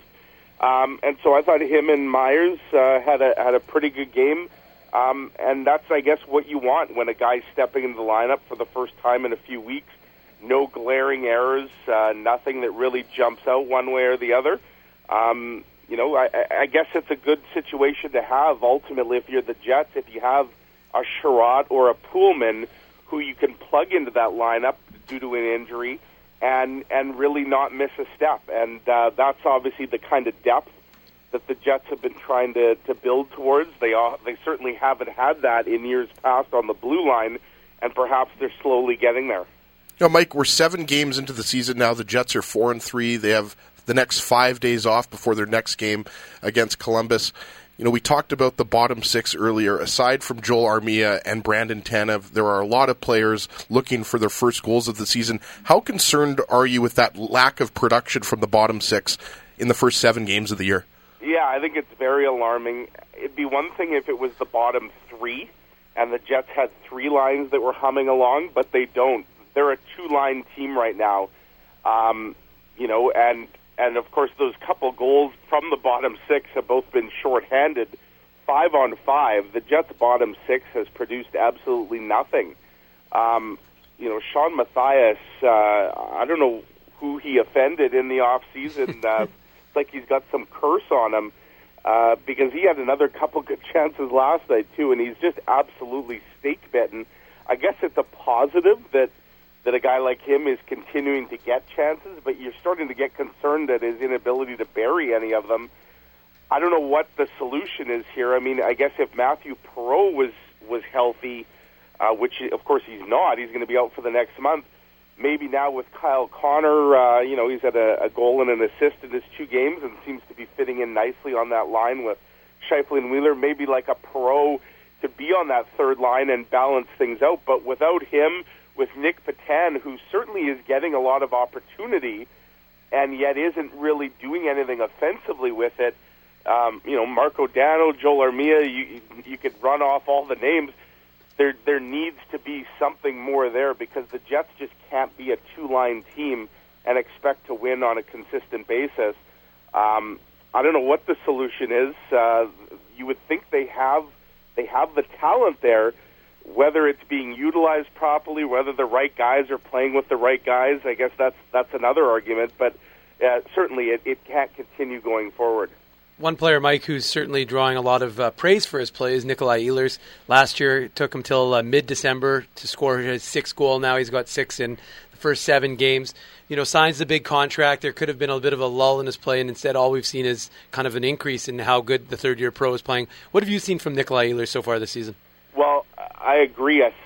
Um, and so I thought him and Myers uh, had a had a pretty good game. Um, and that's, I guess, what you want when a guy's stepping into the lineup for the first time in a few weeks. No glaring errors, uh, nothing that really jumps out one way or the other. Um, you know, I, I guess it's a good situation to have, ultimately, if you're the Jets, if you have a Chiarot or a Poolman who you can plug into that lineup due to an injury and, and really not miss a step. And uh, that's obviously the kind of depth that the Jets have been trying to, to build towards. They uh, they certainly haven't had that in years past on the blue line, and perhaps they're slowly getting there. Now, Mike, we're seven games into the season now. The Jets are four and three. They have the next five days off before their next game against Columbus. You know, we talked about the bottom six earlier. Aside from Joel Armia and Brandon Tanev, there are a lot of players looking for their first goals of the season. How concerned are you with that lack of production from the bottom six in the first seven games of the year? Yeah, I think it's very alarming. It'd be one thing if it was the bottom three and the Jets had three lines that were humming along, but they don't. They're a two-line team right now. Um, you know, and, and of course those couple goals from the bottom six have both been shorthanded. Five on five, the Jets' bottom six has produced absolutely nothing. Um, you know, Sean Matthias, uh, I don't know who he offended in the offseason. Uh, it's like he's got some curse on him uh, because he had another couple good chances last night, too, and he's just absolutely stake-bitten. I guess it's a positive that that a guy like him is continuing to get chances, but you're starting to get concerned at his inability to bury any of them. I don't know what the solution is here. I mean, I guess if Matthew Perreault was, was healthy, uh, which, of course, he's not, he's going to be out for the next month. Maybe now with Kyle Connor, uh, you know, he's had a, a goal and an assist in his two games and seems to be fitting in nicely on that line with Scheifele and Wheeler. Maybe like a Perreault to be on that third line and balance things out. But without him, with Nick Petan, who certainly is getting a lot of opportunity and yet isn't really doing anything offensively with it, um, you know, Marco Dano, Joel Armia, you, you could run off all the names. There, there needs to be something more there because the Jets just can't be a two-line team and expect to win on a consistent basis. Um, I don't know what the solution is. Uh, you would think they have they have the talent there. Whether it's being utilized properly, whether the right guys are playing with the right guys, I guess that's that's another argument. But uh, certainly, it, it can't continue going forward. One player, Mike, who's certainly drawing a lot of uh, praise for his play is Nikolai Ehlers. Last year, it took him till uh, mid-December to score his sixth goal. Now he's got six in the first seven games. You know, signs the big contract. There could have been a bit of a lull in his play, and instead all we've seen is kind of an increase in how good the third-year pro is playing. What have you seen from Nikolai Ehlers so far this season? Well, I agree. Uh,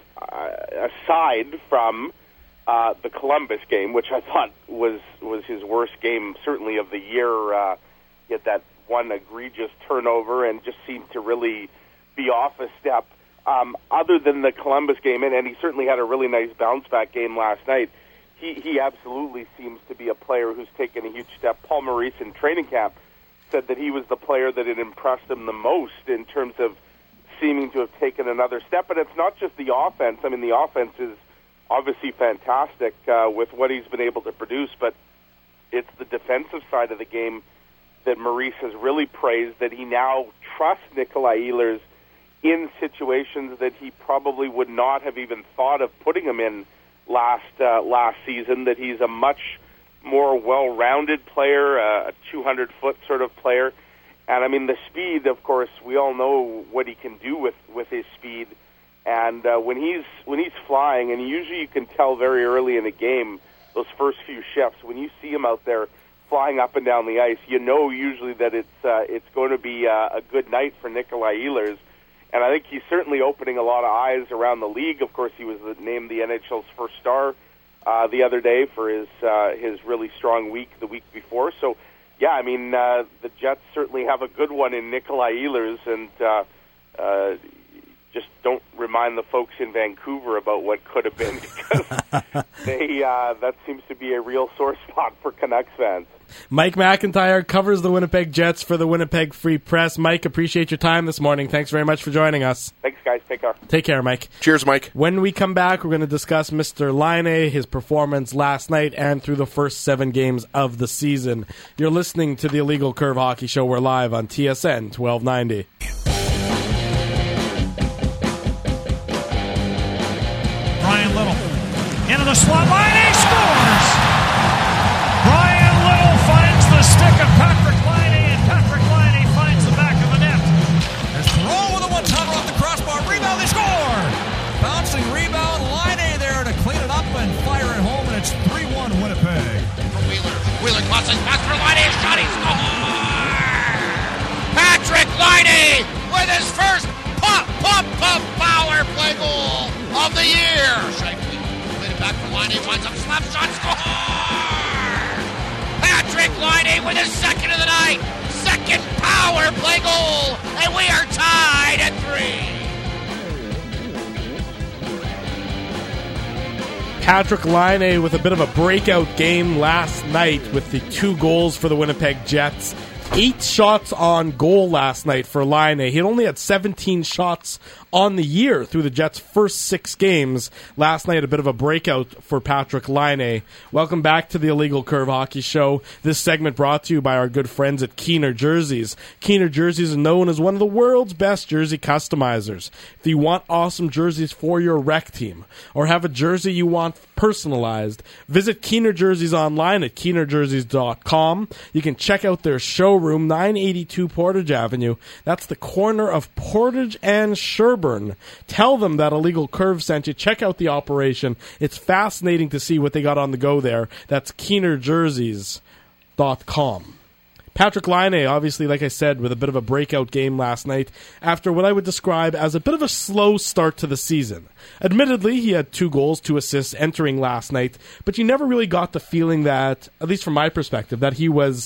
aside from uh, the Columbus game, which I thought was, was his worst game, certainly of the year, uh, he had that one egregious turnover and just seemed to really be off a step. Um, other than the Columbus game, and, and he certainly had a really nice bounce-back game last night, he, he absolutely seems to be a player who's taken a huge step. Paul Maurice in training camp said that he was the player that had impressed him the most in terms of seeming to have taken another step. And it's not just the offense. I mean, the offense is obviously fantastic uh, with what he's been able to produce, but it's the defensive side of the game that Maurice has really praised, that he now trusts Nikolai Ehlers in situations that he probably would not have even thought of putting him in last uh, last season, that he's a much more well-rounded player, uh, a two hundred foot sort of player. And, I mean, the speed, of course, we all know what he can do with, with his speed. And uh, when he's when he's flying, and usually you can tell very early in a game, those first few shifts, when you see him out there flying up and down the ice, you know usually that it's uh, it's going to be uh, a good night for Nikolai Ehlers. And I think he's certainly opening a lot of eyes around the league. Of course, he was named the N H L's first star uh, the other day for his uh, his really strong week the week before. So, yeah, I mean, uh, the Jets certainly have a good one in Nikolai Ehlers, and uh, uh, just don't remind the folks in Vancouver about what could have been, because they uh, that seems to be a real sore spot for Canucks fans. Mike McIntyre covers the Winnipeg Jets for the Winnipeg Free Press. Mike, appreciate your time this morning. Thanks very much for joining us. Thanks, guys. Take care. Take care, Mike. Cheers, Mike. When we come back, we're going to discuss Mister Laine, his performance last night and through the first seven games of the season. You're listening to the Illegal Curve Hockey Show. We're live on T S N twelve ninety. Brian Little into the slot line. He scores! Brian Little finds the stick of Patrick Laine, and Patrick Laine finds the back of the net. There's Perreault with a one-timer off the crossbar. Rebound, they score! Bouncing rebound, Laine there to clean it up and fire it home, and it's three one Winnipeg. Wheeler, Wheeler crosses pass for Laine, shot, he scores! Patrick Laine with his first pop, pop, pop power play goal of the year. Scheifele played it back for Laine, winds up slap shot, score! Patrick Laine with his second of the night, second power play goal, and we are tied at three. Patrick Laine with a bit of a breakout game last night with the two goals for the Winnipeg Jets. eight shots on goal last night for Laine. He had only had seventeen shots on the year through the Jets' first six games. Last night, a bit of a breakout for Patrik Laine. Welcome back to the Illegal Curve Hockey Show. This segment brought to you by our good friends at Keener Jerseys. Keener Jerseys are known as one of the world's best jersey customizers. If you want awesome jerseys for your rec team, or have a jersey you want personalized, visit Keener Jerseys online at keener jerseys dot com. You can check out their showroom, nine eighty-two Portage Avenue. That's the corner of Portage and Sherburne. Tell them that Illegal Curve sent you. Check out the operation. It's fascinating to see what they got on the go there. That's keener jerseys dot com. Patrik Laine, obviously, like I said, with a bit of a breakout game last night after what I would describe as a bit of a slow start to the season. Admittedly, he had two goals, two assists entering last night, but you never really got the feeling that, at least from my perspective, that he was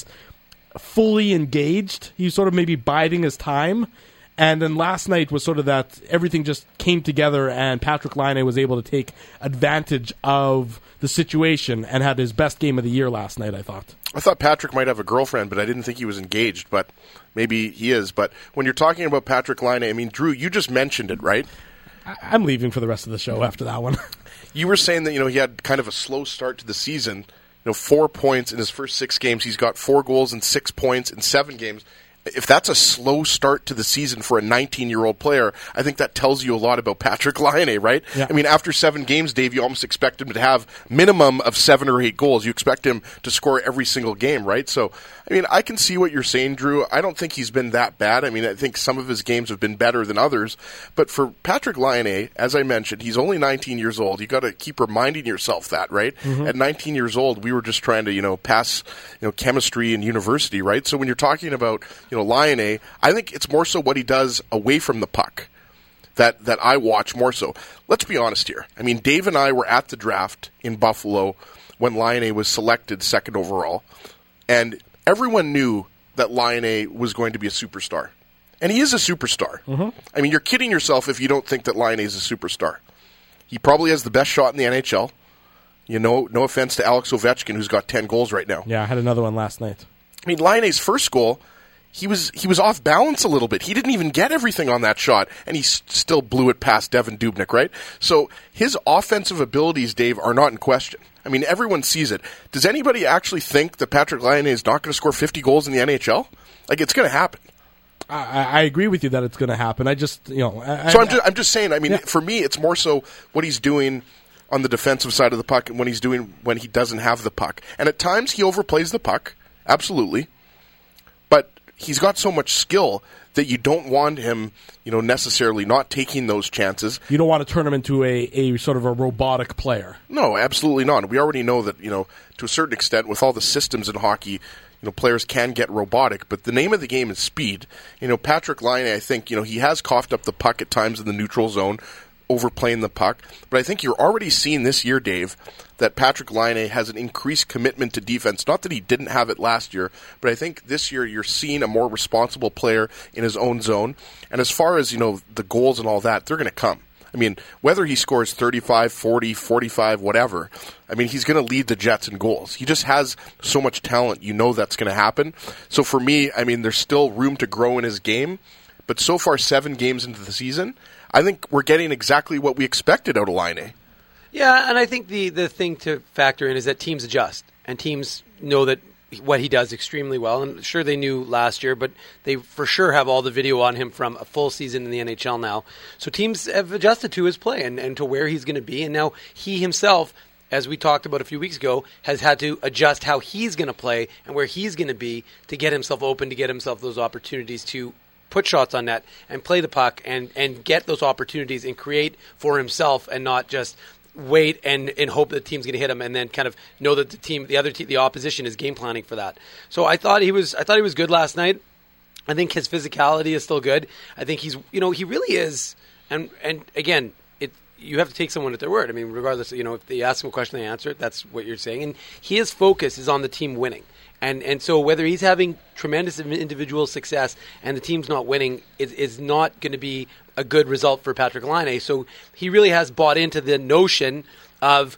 fully engaged. He was sort of maybe biding his time. And then last night was sort of that everything just came together and Patrik Laine was able to take advantage of the situation and had his best game of the year last night, I thought. I thought Patrick might have a girlfriend, but I didn't think he was engaged, but maybe he is. But when you're talking about Patrik Laine, I mean, Drew, you just mentioned it, right? I- I'm leaving for the rest of the show after that one. You were saying that, you know, he had kind of a slow start to the season. You know, four points in his first six games. He's got four goals and six points in seven games. If that's a slow start to the season for a nineteen-year-old player, I think that tells you a lot about Patrik Laine, right? Yeah. I mean, after seven games, Dave, you almost expect him to have minimum of seven or eight goals. You expect him to score every single game, right? So, I mean, I can see what you're saying, Drew. I don't think he's been that bad. I mean, I think some of his games have been better than others. But for Patrik Laine, as I mentioned, he's only nineteen years old. You got to keep reminding yourself that, right? Mm-hmm. At nineteen years old, we were just trying to, you know, pass, you know, chemistry in university, right? So when you're talking about, you know, Laine, I think it's more so what he does away from the puck that, that I watch more so. Let's be honest here. I mean, Dave and I were at the draft in Buffalo when Laine was selected second overall, and everyone knew that Laine was going to be a superstar. And he is a superstar. Mm-hmm. I mean, you're kidding yourself if you don't think that Laine is a superstar. He probably has the best shot in the N H L. You know, no offense to Alex Ovechkin, who's got ten goals right now. Yeah, I had another one last night. I mean, Laine's first goal, he was he was off balance a little bit. He didn't even get everything on that shot, and he s- still blew it past Devan Dubnyk, right? So his offensive abilities, Dave, are not in question. I mean, everyone sees it. Does anybody actually think that Patrik Laine is not going to score fifty goals in the N H L? Like, it's going to happen. I, I agree with you that it's going to happen. I just, you know... I, so I, I'm just, I'm just saying, I mean, yeah. for me, it's more so what he's doing on the defensive side of the puck and when he's doing when he doesn't have the puck. And at times, he overplays the puck, absolutely. But he's got so much skill that you don't want him, you know, necessarily not taking those chances. You don't want to turn him into a, a sort of a robotic player. No, absolutely not. We already know that, you know, to a certain extent, with all the systems in hockey, you know, players can get robotic, but the name of the game is speed. You know, Patrik Laine, I think, you know, he has coughed up the puck at times in the neutral zone, overplaying the puck, but I think you're already seeing this year, Dave, that Patrik Laine has an increased commitment to defense. Not that he didn't have it last year, but I think this year you're seeing a more responsible player in his own zone. And as far as, you know, the goals and all that, they're going to come. I mean, whether he scores thirty-five, forty, forty-five, whatever, I mean, he's going to lead the Jets in goals. He just has so much talent. You know that's going to happen. So for me, I mean, there's still room to grow in his game. But so far, seven games into the season, I think we're getting exactly what we expected out of Laine. Yeah, and I think the, the thing to factor in is that teams adjust. And teams know that what he does extremely well. And sure, they knew last year, but they for sure have all the video on him from a full season in the N H L now. So teams have adjusted to his play and, and to where he's going to be. And now he himself, as we talked about a few weeks ago, has had to adjust how he's going to play and where he's going to be to get himself open, to get himself those opportunities to put shots on net and play the puck and, and get those opportunities and create for himself and not just wait and, and hope that the team's going to hit him and then kind of know that the team, the other team, the opposition is game planning for that. So I thought he was, I thought he was good last night. I think his physicality is still good. I think he's, you know, he really is. And, and again, it, you have to take someone at their word. I mean, regardless, you know, if they ask him a question, they answer it. That's what you're saying. And his focus is on the team winning. And and so whether he's having tremendous individual success and the team's not winning is, is not going to be a good result for Patrik Laine. So he really has bought into the notion of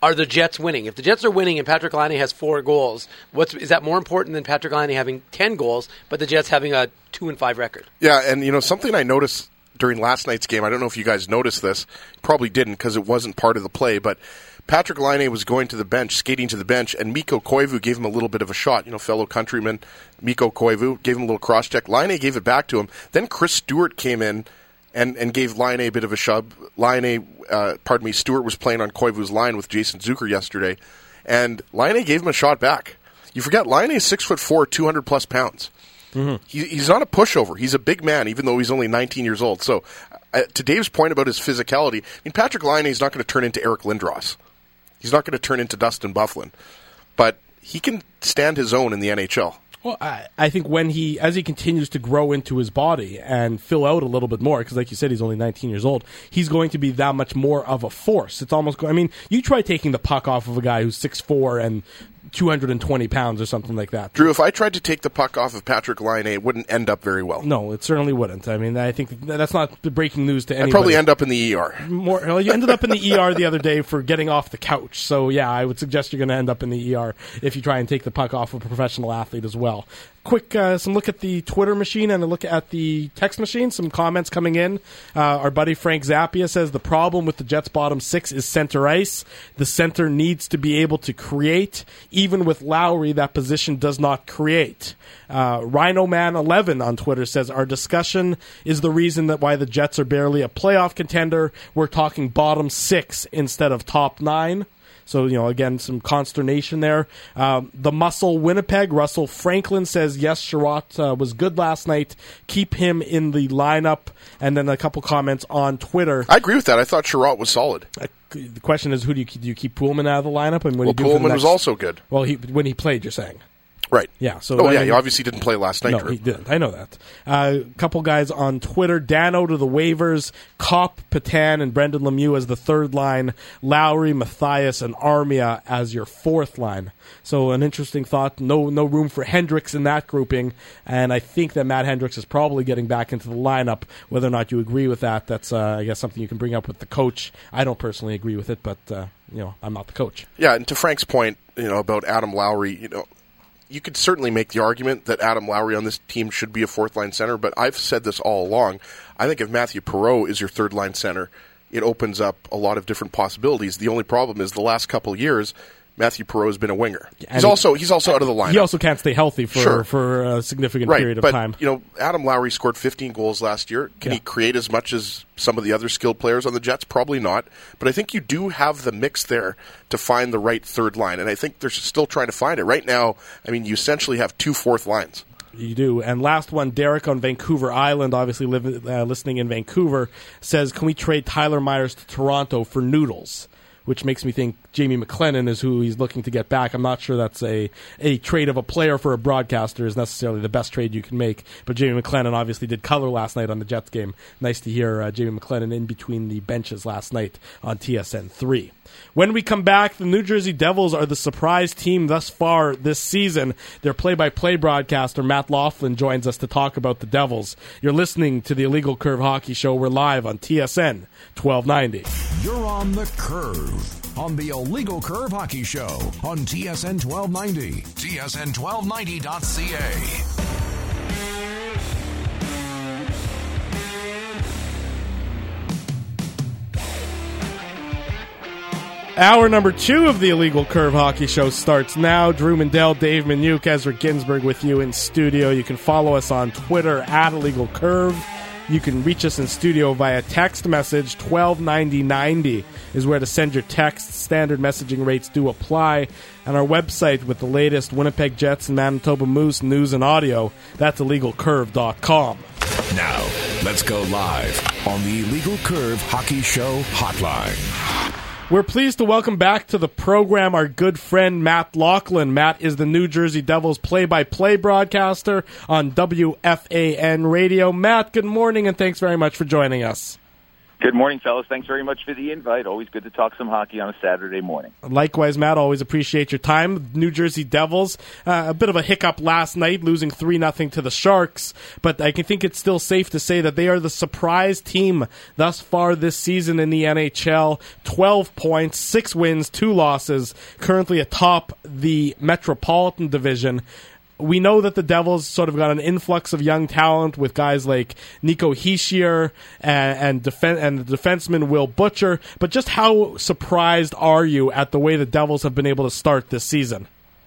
are the Jets winning? If the Jets are winning and Patrick Laine has four goals, what's is that more important than Patrick Laine having ten goals, but the Jets having a two and five record? Yeah, and you know something I noticed during last night's game, I don't know if you guys noticed this, probably didn't because it wasn't part of the play, but Patrick Laine was going to the bench, skating to the bench, and Mikko Koivu gave him a little bit of a shot. You know, fellow countryman Mikko Koivu gave him a little cross-check. Laine gave it back to him. Then Chris Stewart came in and, and gave Laine a bit of a shove. Laine, uh, pardon me, Stewart was playing on Koivu's line with Jason Zucker yesterday, and Laine gave him a shot back. You forget, Laine is six foot four, two hundred plus pounds. Mm-hmm. He, he's not a pushover. He's a big man, even though he's only nineteen years old. So, uh, to Dave's point about his physicality, I mean, Patrick Laine is not going to turn into Eric Lindros. He's not going to turn into Dustin Byfuglien, but he can stand his own in the N H L. Well, I, I think when he, as he continues to grow into his body and fill out a little bit more, because like you said, he's only nineteen years old, he's going to be that much more of a force. It's almost, I mean, you try taking the puck off of a guy who's six foot four and two hundred twenty pounds or something like that. Drew, if I tried to take the puck off of Patrick Laine, it wouldn't end up very well. No, it certainly wouldn't. I mean, I think that's not the breaking news to anybody. I'd probably end up in the E R. More, well, you ended up in the E R the other day for getting off the couch. So, yeah, I would suggest you're going to end up in the E R if you try and take the puck off of a professional athlete as well. Quick, uh, some look at the Twitter machine and a look at the text machine. Some comments coming in. Uh, our buddy Frank Zappia says the problem with the Jets' bottom six is center ice. The center needs to be able to create. Even with Lowry, that position does not create. Uh, Rhino Man eleven on Twitter says our discussion is the reason that why the Jets are barely a playoff contender. We're talking bottom six instead of top nine. So, you know, again, some consternation there. Um, the Muscle Winnipeg, Russell Franklin says, yes, Sherratt uh, was good last night. Keep him in the lineup. And then a couple comments on Twitter. I agree with that. I thought Sherratt was solid. Uh, the question is, who do you, do you keep Pullman out of the lineup? And what well, do you do Pullman next... was also good. Well, he, when he played, you're saying. Right. Yeah. So oh, I yeah, mean, he obviously didn't play last night. No, Drew. he didn't. I know that. A uh, couple guys on Twitter. Dano to the waivers. Kopp, Patan, and Brendan Lemieux as the third line. Lowry, Matthias, and Armia as your fourth line. So an interesting thought. No no room for Hendricks in that grouping. And I think that Matt Hendricks is probably getting back into the lineup. Whether or not you agree with that, that's, uh, I guess, something you can bring up with the coach. I don't personally agree with it, but, uh, you know, I'm not the coach. Yeah, and to Frank's point, you know, about Adam Lowry, you know, you could certainly make the argument that Adam Lowry on this team should be a fourth-line center, but I've said this all along. I think if Matthew Perreault is your third-line center, it opens up a lot of different possibilities. The only problem is the last couple of years, Matthew Perreault has been a winger. And he's he, also he's also out of the lineup. He also can't stay healthy for sure. for a significant right, period of but, time. You know, Adam Lowry scored fifteen goals last year. Can yeah. he create as much as some of the other skilled players on the Jets? Probably not. But I think you do have the mix there to find the right third line, and I think they're still trying to find it. Right now, I mean, you essentially have two fourth lines. You do. And last one, Derek on Vancouver Island, obviously live, uh, listening in Vancouver, says, can we trade Tyler Myers to Toronto for noodles? Which makes me think Jamie McLennan is who he's looking to get back. I'm not sure that's a, a trade of a player for a broadcaster is necessarily the best trade you can make. But Jamie McLennan obviously did color last night on the Jets game. Nice to hear uh, Jamie McLennan in between the benches last night on T S N three. When we come back, the New Jersey Devils are the surprise team thus far this season. Their play-by-play broadcaster, Matt Laughlin, joins us to talk about the Devils. You're listening to the Illegal Curve Hockey Show. We're live on T S N twelve ninety. You're on the curve on the Illegal Curve Hockey Show on T S N twelve ninety. T S N twelve ninety dot C A. Hour number two of the Illegal Curve Hockey Show starts now. Drew Mandel, Dave Minuk, Ezra Ginsburg with you in studio. You can follow us on Twitter at Illegal Curve. You can reach us in studio via text message. twelve ninety ninety is where to send your texts. Standard messaging rates do apply. And our website with the latest Winnipeg Jets and Manitoba Moose news and audio, that's illegal curve dot com. Now, let's go live on the Illegal Curve Hockey Show hotline. We're pleased to welcome back to the program our good friend Matt Laughlin. Matt is the New Jersey Devils play-by-play broadcaster on W F A N Radio. Matt, good morning, and thanks very much for joining us. Good morning, fellas. Thanks very much for the invite. Always good to talk some hockey on a Saturday morning. Likewise, Matt. Always appreciate your time. New Jersey Devils, uh, a bit of a hiccup last night, losing three nothing to the Sharks, but I can think it's still safe to say that they are the surprise team thus far this season in the N H L. twelve points, six wins, two losses, currently atop the Metropolitan Division. We know that the Devils sort of got an influx of young talent with guys like Nico Hischier and and, defen- and the defenseman Will Butcher, but just how surprised are you at the way the Devils have been able to start this season?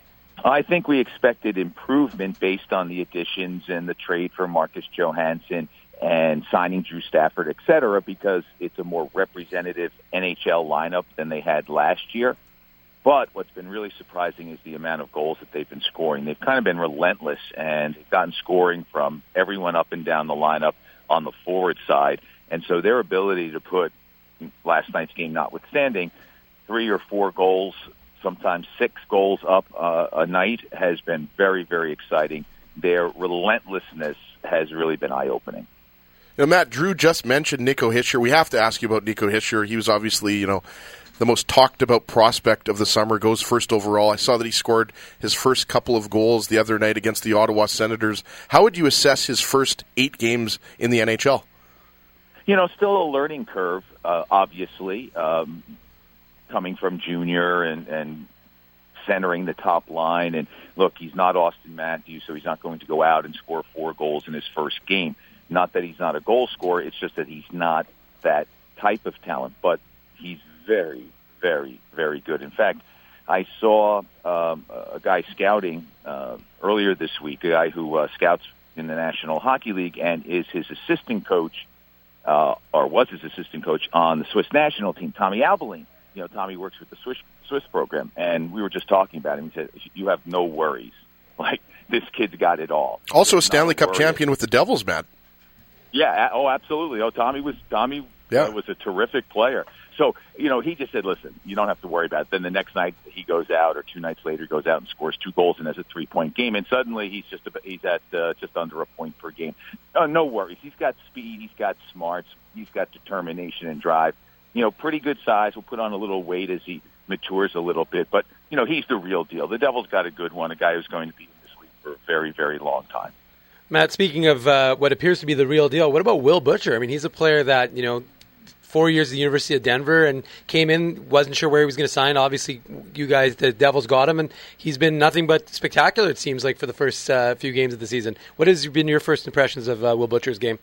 I think we expected improvement based on the additions and the trade for Marcus Johansson and signing Drew Stafford, et cetera, because it's a more representative N H L lineup than they had last year. But what's been really surprising is the amount of goals that they've been scoring. They've kind of been relentless, and they've gotten scoring from everyone up and down the lineup on the forward side. And so their ability to put, last night's game notwithstanding, three or four goals, sometimes six goals up uh, a night has been very, very exciting. Their relentlessness has really been eye-opening. Now, Matt, Drew just mentioned Nico Hischier. We have to ask you about Nico Hischier. He was obviously, you know, the most talked about prospect of the summer, goes first overall. I saw that he scored his first couple of goals the other night against the Ottawa Senators. How would you assess his first eight games in the N H L? You know, still a learning curve, uh, obviously, um, coming from junior and, and centering the top line. And look, he's not Austin Matthews, so he's not going to go out and score four goals in his first game. Not that he's not a goal scorer, it's just that he's not that type of talent. But he's very, very, very good. In fact, I saw um, a guy scouting uh, earlier this week, a guy who uh, scouts in the National Hockey League and is his assistant coach, uh, or was his assistant coach on the Swiss national team, Tommy Albaline. You know, Tommy works with the Swiss, Swiss program, and we were just talking about him. He said, you have no worries. Like, this kid's got it all. Also a Stanley Cup champion with the Devils, Matt. Yeah, oh, absolutely. Oh, Tommy was Tommy yeah. uh, was a terrific player. So, you know, he just said, listen, you don't have to worry about it. Then the next night he goes out, or two nights later he goes out and scores two goals and has a three-point game, and suddenly he's just a, he's at uh, just under a point per game. Oh, no worries. He's got speed. He's got smarts. He's got determination and drive. You know, pretty good size. Will put on a little weight as he matures a little bit. But, you know, he's the real deal. The Devils got a good one, a guy who's going to be in this league for a very, very long time. Matt, speaking of uh, what appears to be the real deal, what about Will Butcher? I mean, he's a player that, you know, four years at the University of Denver and came in, wasn't sure where he was going to sign. Obviously, you guys, the Devils, got him, and he's been nothing but spectacular, it seems like, for the first uh, few games of the season. What has been your first impressions of uh, Will Butcher's game?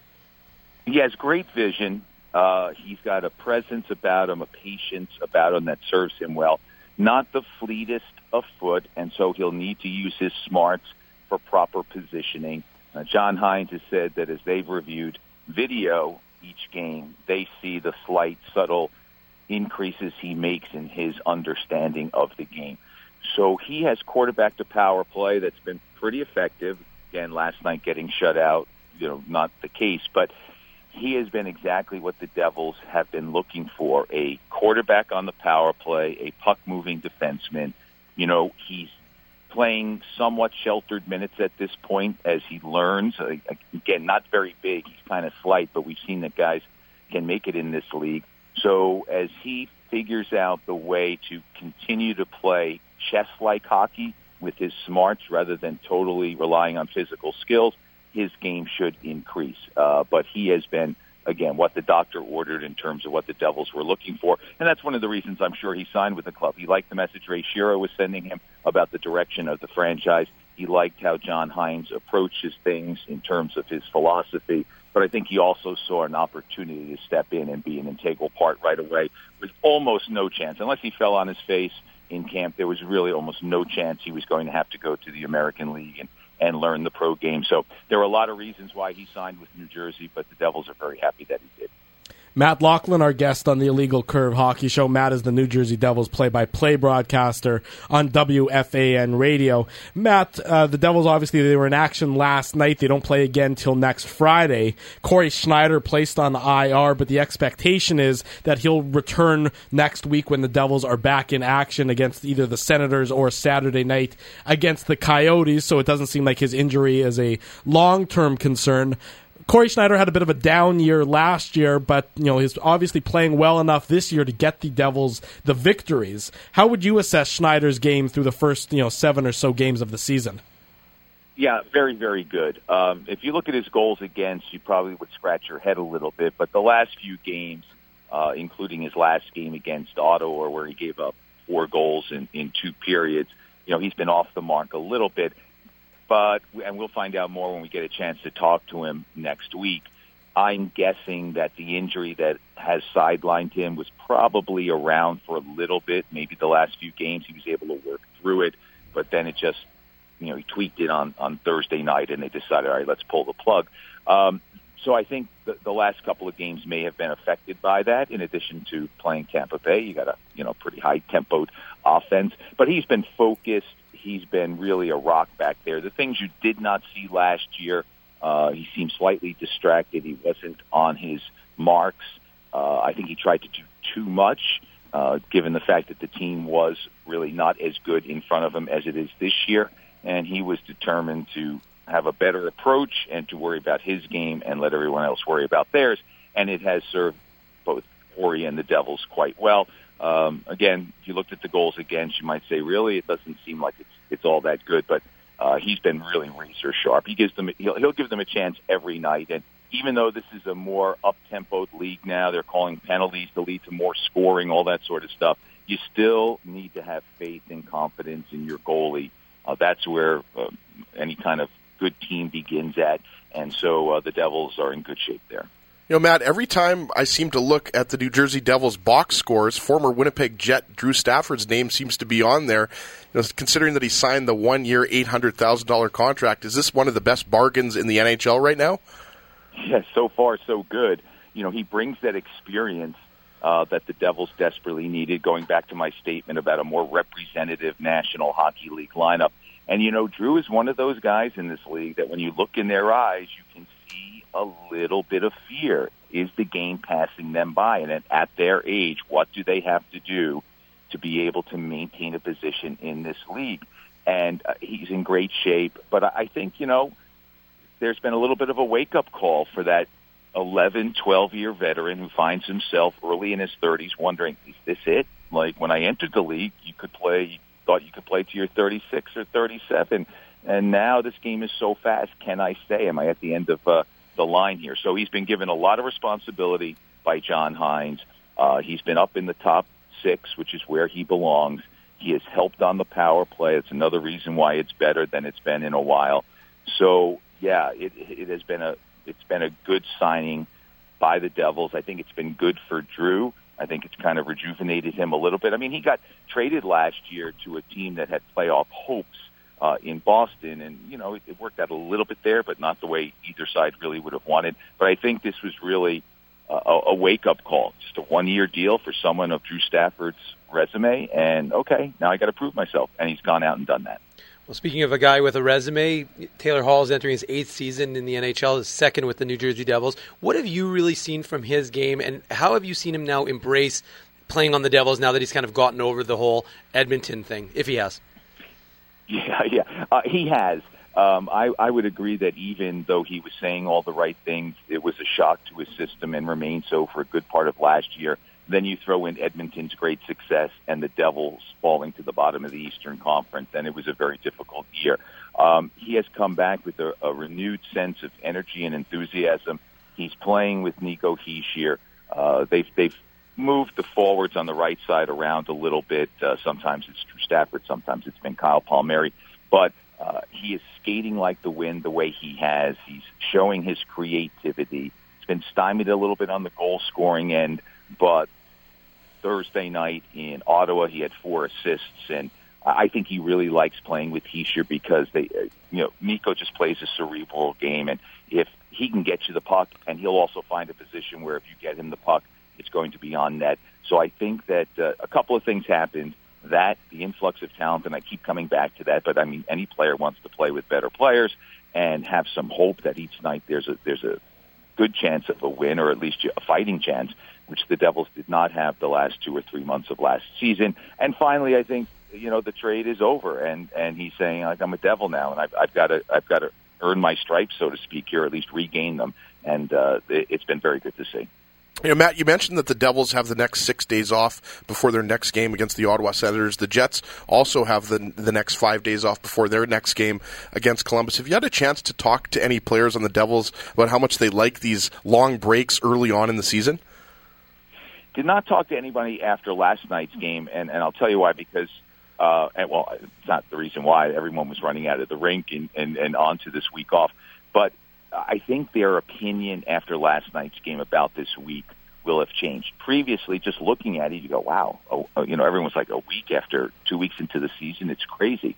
He has great vision. Uh, he's got a presence about him, a patience about him that serves him well. Not the fleetest of foot, and so he'll need to use his smarts for proper positioning. Uh, John Hines has said that as they've reviewed video each game, they see the slight, subtle increases he makes in his understanding of the game. So he has quarterbacked a power play that's been pretty effective. Again, last night getting shut out, you know, not the case, but he has been exactly what the Devils have been looking for, a quarterback on the power play, a puck-moving defenseman. You know, he's playing somewhat sheltered minutes at this point as he learns. Uh, again, not very big. He's kind of slight, but we've seen that guys can make it in this league. So as he figures out the way to continue to play chess-like hockey with his smarts rather than totally relying on physical skills, his game should increase. Uh, but he has been, again, what the doctor ordered in terms of what the Devils were looking for. And that's one of the reasons I'm sure he signed with the club. He liked the message Ray Shero was sending him about the direction of the franchise. He liked how John Hines approaches things in terms of his philosophy. But I think he also saw an opportunity to step in and be an integral part right away with almost no chance. Unless he fell on his face in camp, there was really almost no chance he was going to have to go to the American League and and learn the pro game. So there are a lot of reasons why he signed with New Jersey, but the Devils are very happy that he did. Matt Loughlin, our guest on the Illegal Curve Hockey Show. Matt is the New Jersey Devils play-by-play broadcaster on W F A N Radio. Matt, uh, the Devils, obviously, they were in action last night. They don't play again till next Friday. Corey Schneider placed on the I R, but the expectation is that he'll return next week when the Devils are back in action against either the Senators or Saturday night against the Coyotes, so it doesn't seem like his injury is a long-term concern. Corey Schneider had a bit of a down year last year, but you know he's obviously playing well enough this year to get the Devils the victories. How would you assess Schneider's game through the first you know seven or so games of the season? Yeah, very, very good. Um, if you look at his goals against, you probably would scratch your head a little bit. But the last few games, uh, including his last game against Ottawa, where he gave up four goals in, in two periods, you know he's been off the mark a little bit. But, and we'll find out more when we get a chance to talk to him next week. I'm guessing that the injury that has sidelined him was probably around for a little bit. Maybe the last few games he was able to work through it, but then it just, you know, he tweaked it on, on Thursday night and they decided, all right, let's pull the plug. Um, so I think the, the last couple of games may have been affected by that, in addition to playing Tampa Bay. You got a, you know, pretty high-tempoed offense. But he's been focused. He's been really a rock back there. The things you did not see last year, uh, he seemed slightly distracted. He wasn't on his marks. Uh, I think he tried to do too much, uh, given the fact that the team was really not as good in front of him as it is this year. And he was determined to have a better approach and to worry about his game and let everyone else worry about theirs. And it has served both Corey and the Devils quite well. Um, again, if you looked at the goals against, you might say, really, it doesn't seem like it's it's all that good. But uh, he's been really razor sharp. He gives them he'll, he'll give them a chance every night. And even though this is a more up-tempoed league now, they're calling penalties to lead to more scoring, all that sort of stuff. You still need to have faith and confidence in your goalie. Uh, that's where uh, any kind of good team begins at. And so uh, the Devils are in good shape there. You know, Matt, every time I seem to look at the New Jersey Devils box scores, former Winnipeg Jet Drew Stafford's name seems to be on there. You know, considering that he signed the one-year, eight hundred thousand dollars contract, is this one of the best bargains in the N H L right now? Yes, so far so good. You know, he brings that experience uh, that the Devils desperately needed, going back to my statement about a more representative National Hockey League lineup. And, you know, Drew is one of those guys in this league that when you look in their eyes, you can see a little bit of fear. Is the game passing them by? And at their age, what do they have to do to be able to maintain a position in this league? And uh, he's in great shape. But I think, you know, there's been a little bit of a wake-up call for that eleven, twelve-year veteran who finds himself early in his thirties wondering, is this it? Like, when I entered the league, you could play, you thought you could play to your thirty-six or thirty-seven. And now this game is so fast. Can I stay? Am I at the end of uh, the line here? So he's been given a lot of responsibility by John Hines. Uh, he's been up in the top six, which is where he belongs. He has helped on the power play. It's another reason why it's better than it's been in a while. So, yeah, it, it has been a it's been a good signing by the Devils. I think it's been good for Drew. I think it's kind of rejuvenated him a little bit. I mean, he got traded last year to a team that had playoff hopes uh, in Boston, and, you know, it, it worked out a little bit there, but not the way either side really would have wanted. But I think this was really uh, a, a wake-up call, just a one-year deal for someone of Drew Stafford's resume, and, okay, now I got to prove myself, and he's gone out and done that. Well, speaking of a guy with a resume, Taylor Hall is entering his eighth season in the N H L, his second with the New Jersey Devils. What have you really seen from his game, and how have you seen him now embrace playing on the Devils now that he's kind of gotten over the whole Edmonton thing, if he has? Yeah, yeah, uh, he has. Um, I, I would agree that even though he was saying all the right things, it was a shock to his system and remained so for a good part of last year. Then you throw in Edmonton's great success and the Devils falling to the bottom of the Eastern Conference, and it was a very difficult year. Um, he has come back with a, a renewed sense of energy and enthusiasm. He's playing with Nico Hischier. Uh, they've, they've moved the forwards on the right side around a little bit. Uh, sometimes it's Drew Stafford, sometimes it's been Kyle Palmieri. But uh, he is skating like the wind the way he has. He's showing his creativity. He's been stymied a little bit on the goal-scoring end, but Thursday night in Ottawa, he had four assists, and I think he really likes playing with Hischier because they, you know, Nico just plays a cerebral game, and if he can get you the puck, and he'll also find a position where if you get him the puck, it's going to be on net. So I think that uh, a couple of things happened. That, the influx of talent, and I keep coming back to that, but I mean, any player wants to play with better players and have some hope that each night there's a there's a good chance of a win, or at least a fighting chance, which the Devils did not have the last two or three months of last season. And finally, I think, you know, the trade is over, and, and he's saying, like, I'm a Devil now, and I've, I've got to I've got to earn my stripes, so to speak, here, or at least regain them. and uh, it, it's been very good to see. You know, Matt, you mentioned that the Devils have the next six days off before their next game against the Ottawa Senators. The Jets also have the the next five days off before their next game against Columbus. Have you had a chance to talk to any players on the Devils about how much they like these long breaks early on in the season? Did not talk to anybody after last night's game, and, and I'll tell you why, because, uh, and, well, it's not the reason why. Everyone was running out of the rink and, and, and on to this week off. But I think their opinion after last night's game about this week will have changed. Previously, just looking at it, you go, wow, oh, you know, everyone's like, a week after two weeks into the season, it's crazy.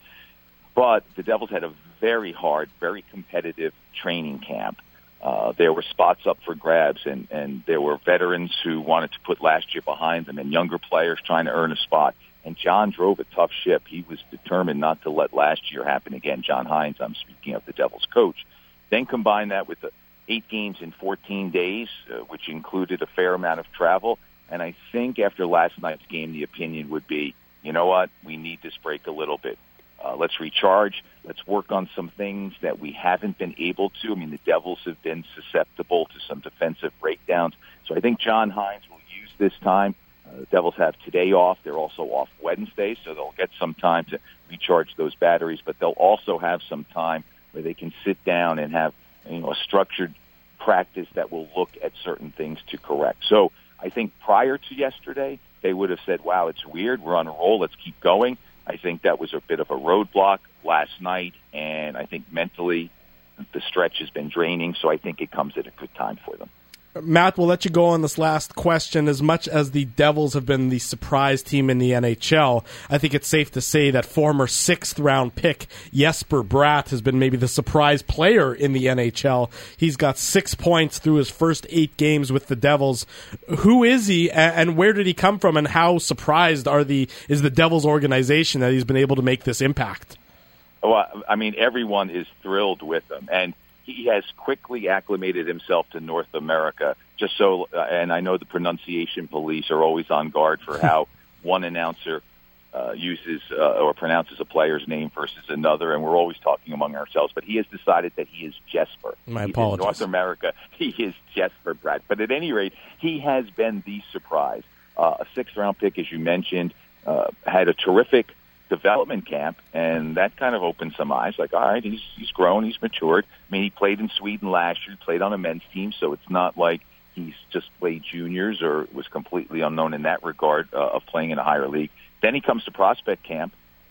But the Devils had a very hard, very competitive training camp. Uh, there were spots up for grabs, and, and there were veterans who wanted to put last year behind them and younger players trying to earn a spot. And John drove a tough ship. He was determined not to let last year happen again. John Hines, I'm speaking of the Devils coach. Then combine that with the eight games in fourteen days, uh, which included a fair amount of travel. And I think after last night's game, the opinion would be, you know what, we need this break a little bit. Uh, let's recharge. Let's work on some things that we haven't been able to. I mean, the Devils have been susceptible to some defensive breakdowns. So I think John Hines will use this time. Uh, the Devils have today off. They're also off Wednesday, so they'll get some time to recharge those batteries. But they'll also have some time where they can sit down and have, you know, a structured practice that will look at certain things to correct. So I think prior to yesterday, they would have said, wow, it's weird. We're on a roll. Let's keep going. I think that was a bit of a roadblock last night, and I think mentally the stretch has been draining, so I think it comes at a good time for them. Matt, we'll let you go on this last question. As much as the Devils have been the surprise team in the N H L, I think it's safe to say that former sixth-round pick Jesper Bratt has been maybe the surprise player in the N H L. He's got six points through his first eight games with the Devils. Who is he, and where did he come from, and how surprised are the is the Devils organization that he's been able to make this impact? Well, I mean, everyone is thrilled with him, and he has quickly acclimated himself to North America. Just so, uh, and I know the pronunciation police are always on guard for how one announcer uh, uses uh, or pronounces a player's name versus another, and we're always talking among ourselves. But he has decided that he is Jesper. My He's apologies. in North America, he is Jesper Bratt. But at any rate, he has been the surprise. Uh, a sixth-round pick, as you mentioned, uh, had a terrific development camp, and that kind of opened some eyes. Like, all right, he's he's grown, he's matured. I mean, he played in Sweden last year, played on a men's team, so it's not like he's just played juniors or was completely unknown in that regard uh, of playing in a higher league. Then he comes to prospect camp,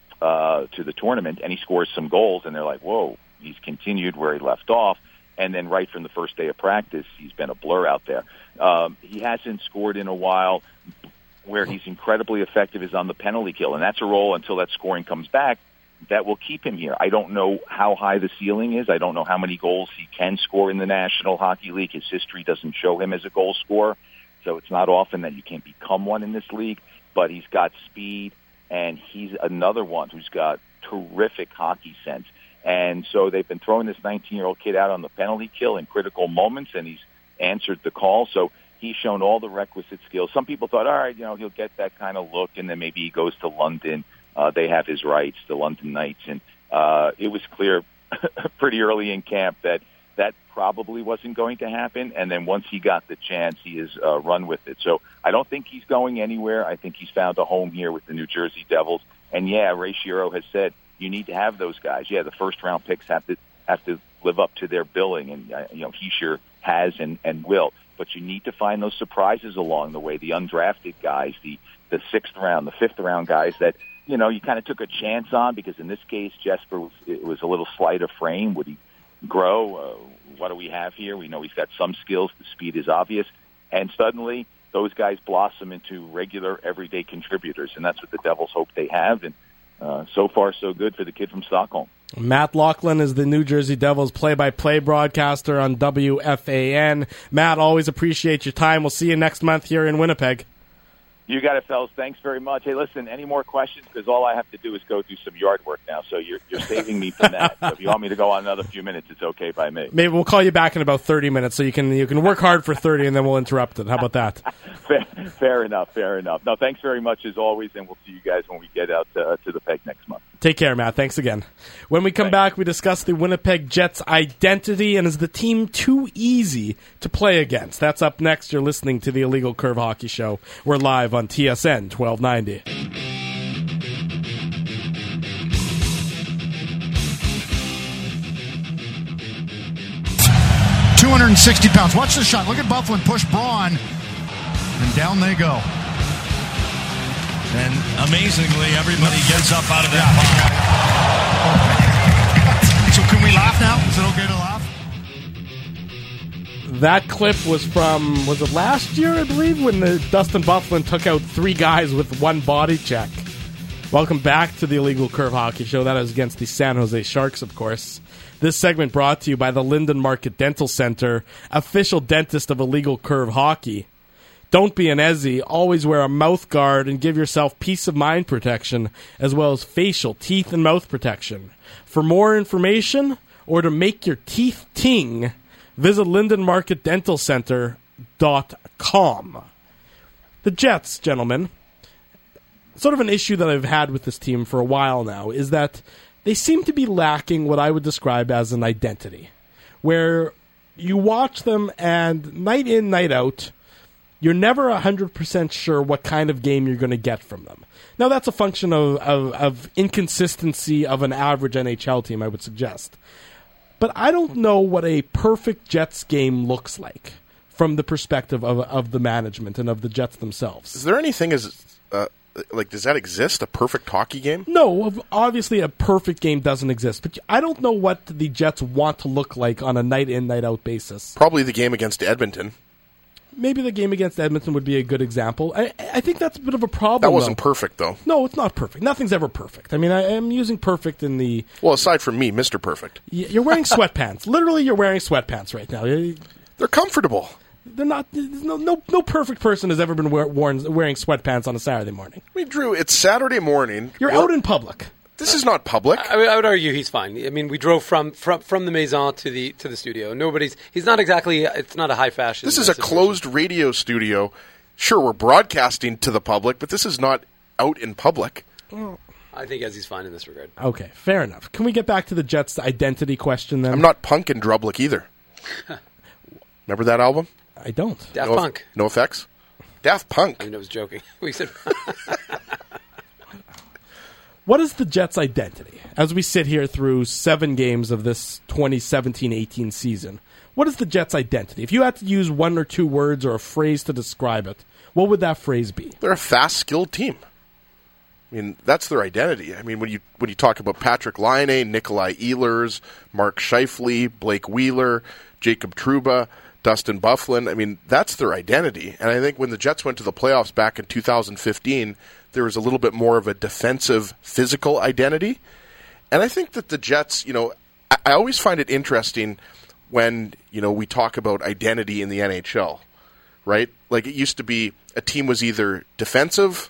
uh, to the tournament, and he scores some goals, and they're like, whoa, he's continued where he left off. And then right from the first day of practice, he's been a blur out there. Um, he hasn't scored in a while. Where he's incredibly effective is on the penalty kill, and that's a role until that scoring comes back that will keep him here. I don't know how high the ceiling is. I don't know how many goals he can score in the National Hockey League. His history doesn't show him as a goal scorer, so it's not often that you can become one in this league, but he's got speed, and he's another one who's got terrific hockey sense. And so they've been throwing this nineteen-year-old kid out on the penalty kill in critical moments, and he's answered the call. So he's shown all the requisite skills. Some people thought, all right, you know, he'll get that kind of look, and then maybe he goes to London. Uh, they have his rights, the London Knights. And uh, it was clear pretty early in camp that that probably wasn't going to happen. And then once he got the chance, he has uh, run with it. So I don't think he's going anywhere. I think he's found a home here with the New Jersey Devils. And, yeah, Ray Shero has said you need to have those guys. Yeah, the first-round picks have to have to live up to their billing, and, uh, you know, he sure has and, and will. But you need to find those surprises along the way, the undrafted guys, the, the sixth round, the fifth round guys that, you know, you kind of took a chance on because in this case, Jesper was, it was a little slight of frame. Would he grow? Uh, what do we have here? We know he's got some skills. The speed is obvious. And suddenly those guys blossom into regular, everyday contributors. And that's what the Devils hope they have. And uh, so far, so good for the kid from Stockholm. Matt Loughlin is the New Jersey Devils play-by-play broadcaster on W F A N. Matt, always appreciate your time. We'll see you next month here in Winnipeg. You got it, fellas. Thanks very much. Hey, listen, any more questions? Because all I have to do is go do some yard work now, so you're, you're saving me from that. So if you want me to go on another few minutes, it's okay by me. Maybe we'll call you back in about thirty minutes so you can you can work hard for thirty, and then we'll interrupt it. How about that? fair, fair enough, fair enough. No, thanks very much as always, and we'll see you guys when we get out to, uh, to the Peg next month. Take care, Matt. Thanks again. When we come back, we discuss the Winnipeg Jets' identity and is the team too easy to play against? That's up next. You're listening to the Illegal Curve Hockey Show. We're live on T S N twelve ninety. two hundred sixty pounds. Watch the shot. Look at Byfuglien push Braun, and down they go. And amazingly, everybody gets up out of that pile. So can we laugh now? Is it okay to laugh? That clip was from, was it last year, I believe, when the Dustin Byfuglien took out three guys with one body check. Welcome back to the Illegal Curve Hockey Show. That is against the San Jose Sharks, of course. This segment brought to you by the Linden Market Dental Center, official dentist of Illegal Curve Hockey. Don't be an Ezzy. Always wear a mouth guard and give yourself peace of mind protection, as well as facial, teeth, and mouth protection. For more information, or to make your teeth ting, visit linden market dental center dot com. The Jets, gentlemen, sort of an issue that I've had with this team for a while now is that they seem to be lacking what I would describe as an identity, where you watch them and night in, night out, you're never one hundred percent sure what kind of game you're going to get from them. Now, that's a function of, of, of inconsistency of an average N H L team, I would suggest. But I don't know what a perfect Jets game looks like from the perspective of, of the management and of the Jets themselves. Is there anything as... Uh, like, does that exist, a perfect hockey game? No, obviously a perfect game doesn't exist. But I don't know what the Jets want to look like on a night-in, night-out basis. Probably the game against Edmonton. Maybe the game against Edmonton would be a good example. I, I think that's a bit of a problem. That wasn't though. perfect, though. No, it's not perfect. Nothing's ever perfect. I mean, I am using perfect in the... Well, aside from me, Mister Perfect. You're wearing sweatpants. Literally, you're wearing sweatpants right now. They're comfortable. They're not... No, no, no perfect person has ever been wear, worn, wearing sweatpants on a Saturday morning. I mean, Drew, it's Saturday morning. You're out in public. This is not public. I, I would argue he's fine. I mean, we drove from, from from the Maison to the to the studio. Nobody's. He's not exactly. It's not a high fashion. This is a closed radio studio. Sure, we're broadcasting to the public, but this is not out in public. Well, I think as he's fine in this regard. Okay, fair enough. Can we get back to the Jets' identity question then? I'm not punk in Drublic either. Remember that album? I don't. Daft no, Punk. No Effects? Daft Punk. I mean, I was joking. We said. What is the Jets' identity? As we sit here through seven games of this twenty seventeen eighteen season, what is the Jets' identity? If you had to use one or two words or a phrase to describe it, what would that phrase be? They're a fast, skilled team. I mean, that's their identity. I mean, when you when you talk about Patrik Laine, Nikolai Ehlers, Mark Scheifele, Blake Wheeler, Jacob Trouba, Dustin Byfuglien, I mean, that's their identity. And I think when the Jets went to the playoffs back in two thousand fifteen, there was a little bit more of a defensive, physical identity. And I think that the Jets, you know, I, I always find it interesting when, you know, we talk about identity in the N H L, right? Like it used to be a team was either defensive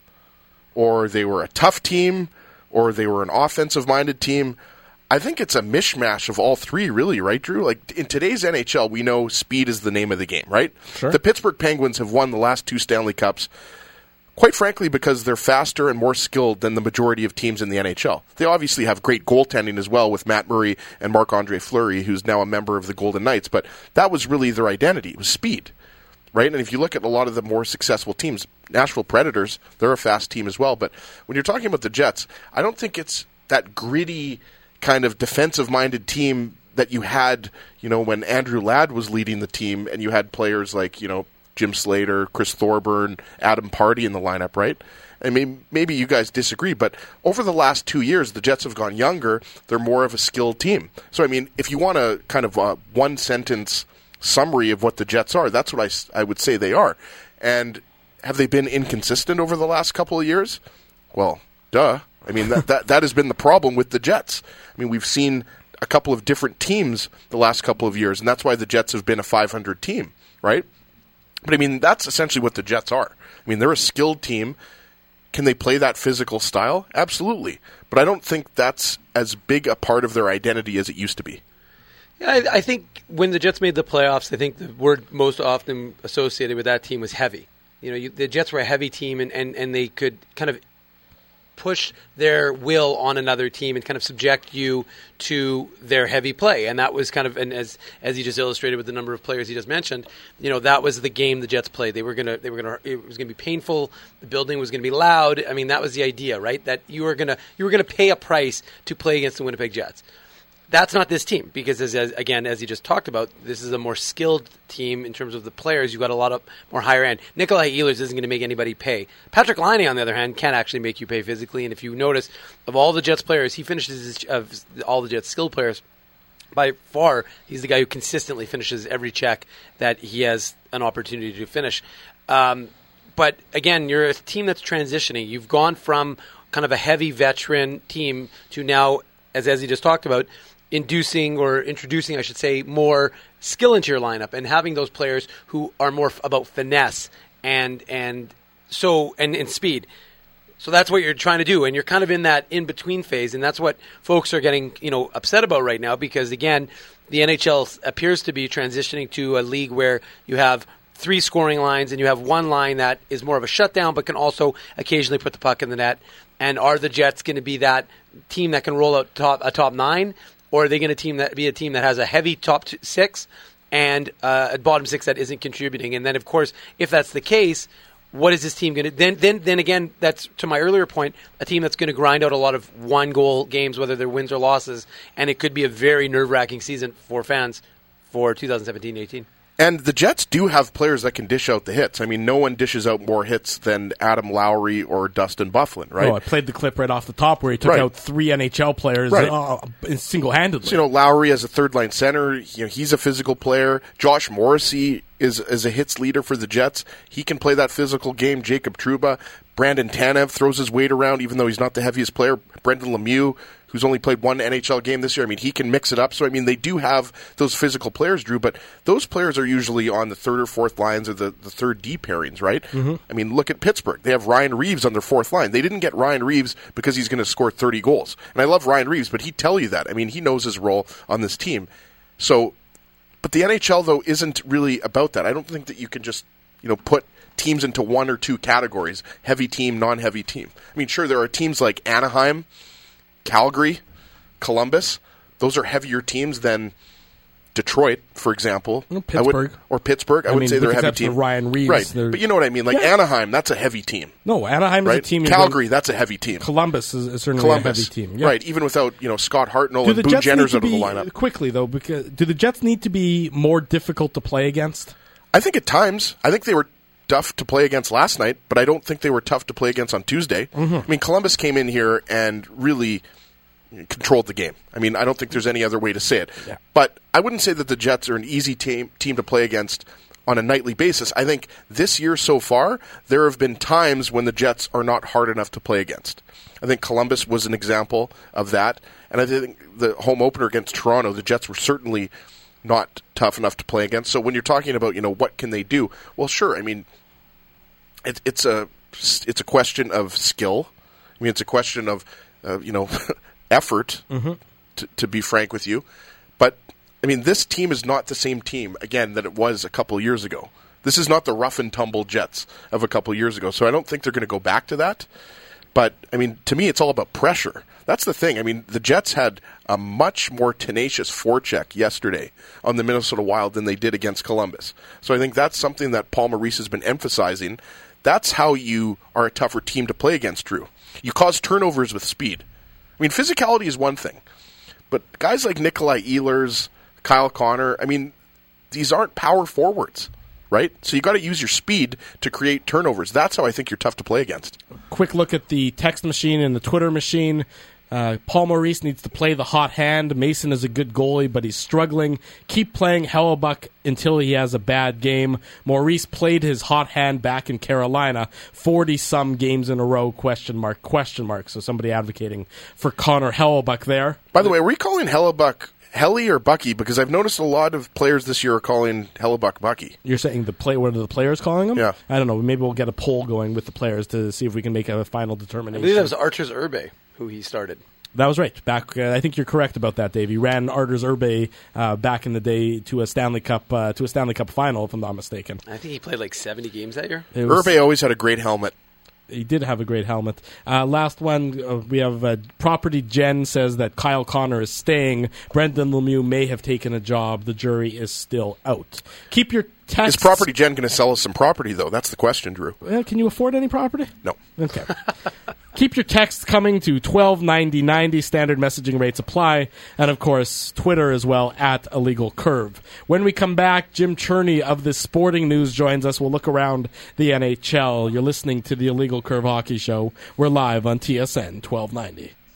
or they were a tough team or they were an offensive-minded team. I think it's a mishmash of all three, really, right, Drew? Like, in today's N H L, we know speed is the name of the game, right? Sure. The Pittsburgh Penguins have won the last two Stanley Cups, quite frankly, because they're faster and more skilled than the majority of teams in the N H L. They obviously have great goaltending as well with Matt Murray and Marc-Andre Fleury, who's now a member of the Golden Knights, but that was really their identity. It was speed, right? And if you look at a lot of the more successful teams, Nashville Predators, they're a fast team as well. But when you're talking about the Jets, I don't think it's that gritty kind of defensive-minded team that you had, you know, when Andrew Ladd was leading the team and you had players like, you know, Jim Slater, Chris Thorburn, Adam Pardy in the lineup, right? I mean, maybe you guys disagree, but over the last two years, the Jets have gone younger. They're more of a skilled team. So, I mean, if you want a kind of a one-sentence summary of what the Jets are, that's what I, I would say they are. And have they been inconsistent over the last couple of years? Well, duh. I mean, that, that that has been the problem with the Jets. I mean, we've seen a couple of different teams the last couple of years, and that's why the Jets have been a five hundred team, right? But, I mean, that's essentially what the Jets are. I mean, they're a skilled team. Can they play that physical style? Absolutely. But I don't think that's as big a part of their identity as it used to be. Yeah, I, I think when the Jets made the playoffs, I think the word most often associated with that team was heavy. You know, you, the Jets were a heavy team, and, and, and they could kind of push their will on another team and kind of subject you to their heavy play. And that was kind of, and as as he just illustrated with the number of players he just mentioned, you know, that was the game the Jets played. They were gonna, they were gonna, it was gonna be painful. The building was gonna be loud. I mean, that was the idea, right? That you were gonna, you were gonna pay a price to play against the Winnipeg Jets. That's not this team because, as, as again, as you just talked about, this is a more skilled team in terms of the players. You've got a lot of more higher end. Nikolai Ehlers isn't going to make anybody pay. Patrick Laine, on the other hand, can actually make you pay physically. And if you notice, of all the Jets players, he finishes his, of all the Jets skilled players. By far, he's the guy who consistently finishes every check that he has an opportunity to finish. Um, but again, you're a team that's transitioning. You've gone from kind of a heavy veteran team to now, as Ezzy just talked about, inducing or introducing, I should say, more skill into your lineup and having those players who are more f- about finesse and and so and, and speed. So that's what you're trying to do, and you're kind of in that in between phase, and that's what folks are getting, you know, upset about right now because again, the N H L appears to be transitioning to a league where you have three scoring lines and you have one line that is more of a shutdown but can also occasionally put the puck in the net. And are the Jets going to be that team that can roll out top, a top nine? Or are they going to team that be a team that has a heavy top two, six and uh, a bottom six that isn't contributing? And then, of course, if that's the case, what is this team going to? Then, then, then again, that's to my earlier point, a team that's going to grind out a lot of one-goal games, whether they're wins or losses, and it could be a very nerve-wracking season for fans for twenty seventeen eighteen. And the Jets do have players that can dish out the hits. I mean, no one dishes out more hits than Adam Lowry or Dustin Byfuglien, right? No, I played the clip right off the top where he took right. out three N H L players right. uh, single-handedly. So, you know, Lowry as a third-line center, you know, he's a physical player. Josh Morrissey is, is a hits leader for the Jets. He can play that physical game. Jacob Trouba. Brandon Tanev throws his weight around, even though he's not the heaviest player. Brendan Lemieux, who's only played one N H L game this year. I mean, he can mix it up. So, I mean, they do have those physical players, Drew, but those players are usually on the third or fourth lines or the, the third D pairings, right? Mm-hmm. I mean, look at Pittsburgh. They have Ryan Reeves on their fourth line. They didn't get Ryan Reeves because he's going to score thirty goals. And I love Ryan Reeves, but he'd tell you that. I mean, he knows his role on this team. So, but the N H L, though, isn't really about that. I don't think that you can just, you know, put teams into one or two categories, heavy team, non-heavy team. I mean, sure, there are teams like Anaheim, Calgary, Columbus. Those are heavier teams than Detroit, for example. Well, Pittsburgh. I would, or Pittsburgh. I, I would mean, say they're a heavy except for team. Ryan Reeves, right. they're- But you know what I mean? Like Yeah. Anaheim, that's a heavy team. No, Anaheim right? is a team. Calgary, that's a heavy team. Columbus is, is certainly Columbus, a heavy team. Yeah. Right, even without, you know, Scott Hartnell Do and the Boone Jets need Jenner's to out of the be, lineup. quickly, though, because do the Jets need to be more difficult to play against? I think at times, I think they were tough to play against last night, but I don't think they were tough to play against on Tuesday. Mm-hmm. I mean, Columbus came in here and really controlled the game. I mean, I don't think there's any other way to say it. Yeah. But I wouldn't say that the Jets are an easy team team to play against on a nightly basis. I think this year so far, there have been times when the Jets are not hard enough to play against. I think Columbus was an example of that. And I think the home opener against Toronto, the Jets were certainly not tough enough to play against. So when you're talking about, you know, what can they do? Well, sure. I mean, it, it's a it's a question of skill. I mean, it's a question of, uh, you know, effort, mm-hmm. to, to be frank with you. But, I mean, this team is not the same team, again, that it was a couple of years ago. This is not the rough and tumble Jets of a couple of years ago. So I don't think they're going to go back to that. But, I mean, to me, it's all about pressure. That's the thing. I mean, the Jets had a much more tenacious forecheck yesterday on the Minnesota Wild than they did against Columbus. So I think that's something that Paul Maurice has been emphasizing. That's how you are a tougher team to play against, Drew. You cause turnovers with speed. I mean, physicality is one thing. But guys like Nikolai Ehlers, Kyle Connor, I mean, these aren't power forwards, right? So you got to use your speed to create turnovers. That's how I think you're tough to play against. Quick look at the text machine and the Twitter machine. Uh, Paul Maurice needs to play the hot hand. Mason is a good goalie, but he's struggling. Keep playing Hellebuck until he has a bad game. Maurice played his hot hand back in Carolina, forty-some games in a row, question mark, question mark. So somebody advocating for Connor Hellebuck there. By the way, are we calling Hellebuck Helly or Bucky? Because I've noticed a lot of players this year are calling Hellebuck Bucky. You're saying the play? What are the players calling him? Yeah. I don't know. Maybe we'll get a poll going with the players to see if we can make a final I determination. believe that was Arturs Urbe who he started. That was right. Back, uh, I think you're correct about that, Dave. He ran Arturs Urbe uh, back in the day to a Stanley Cup uh, to a Stanley Cup final, if I'm not mistaken. I think he played like seventy games that year. It was- Urbe always had a great helmet. he did have a great helmet. Uh, last one, uh, we have uh, Property Jen says that Kyle Connor is staying. Brendan Lemieux may have taken a job. The jury is still out. Keep your texts. Is Property Jen going to sell us some property, though? That's the question, Drew. Uh, can you afford any property? No. Okay. Keep your texts coming to twelve ninety ninety. Standard messaging rates apply. And, of course, Twitter as well, at Illegal Curve. When we come back, Jim Cherney of the Sporting News joins us. We'll look around the N H L. You're listening to the Illegal Curve Hockey Show. We're live on T S N twelve ninety.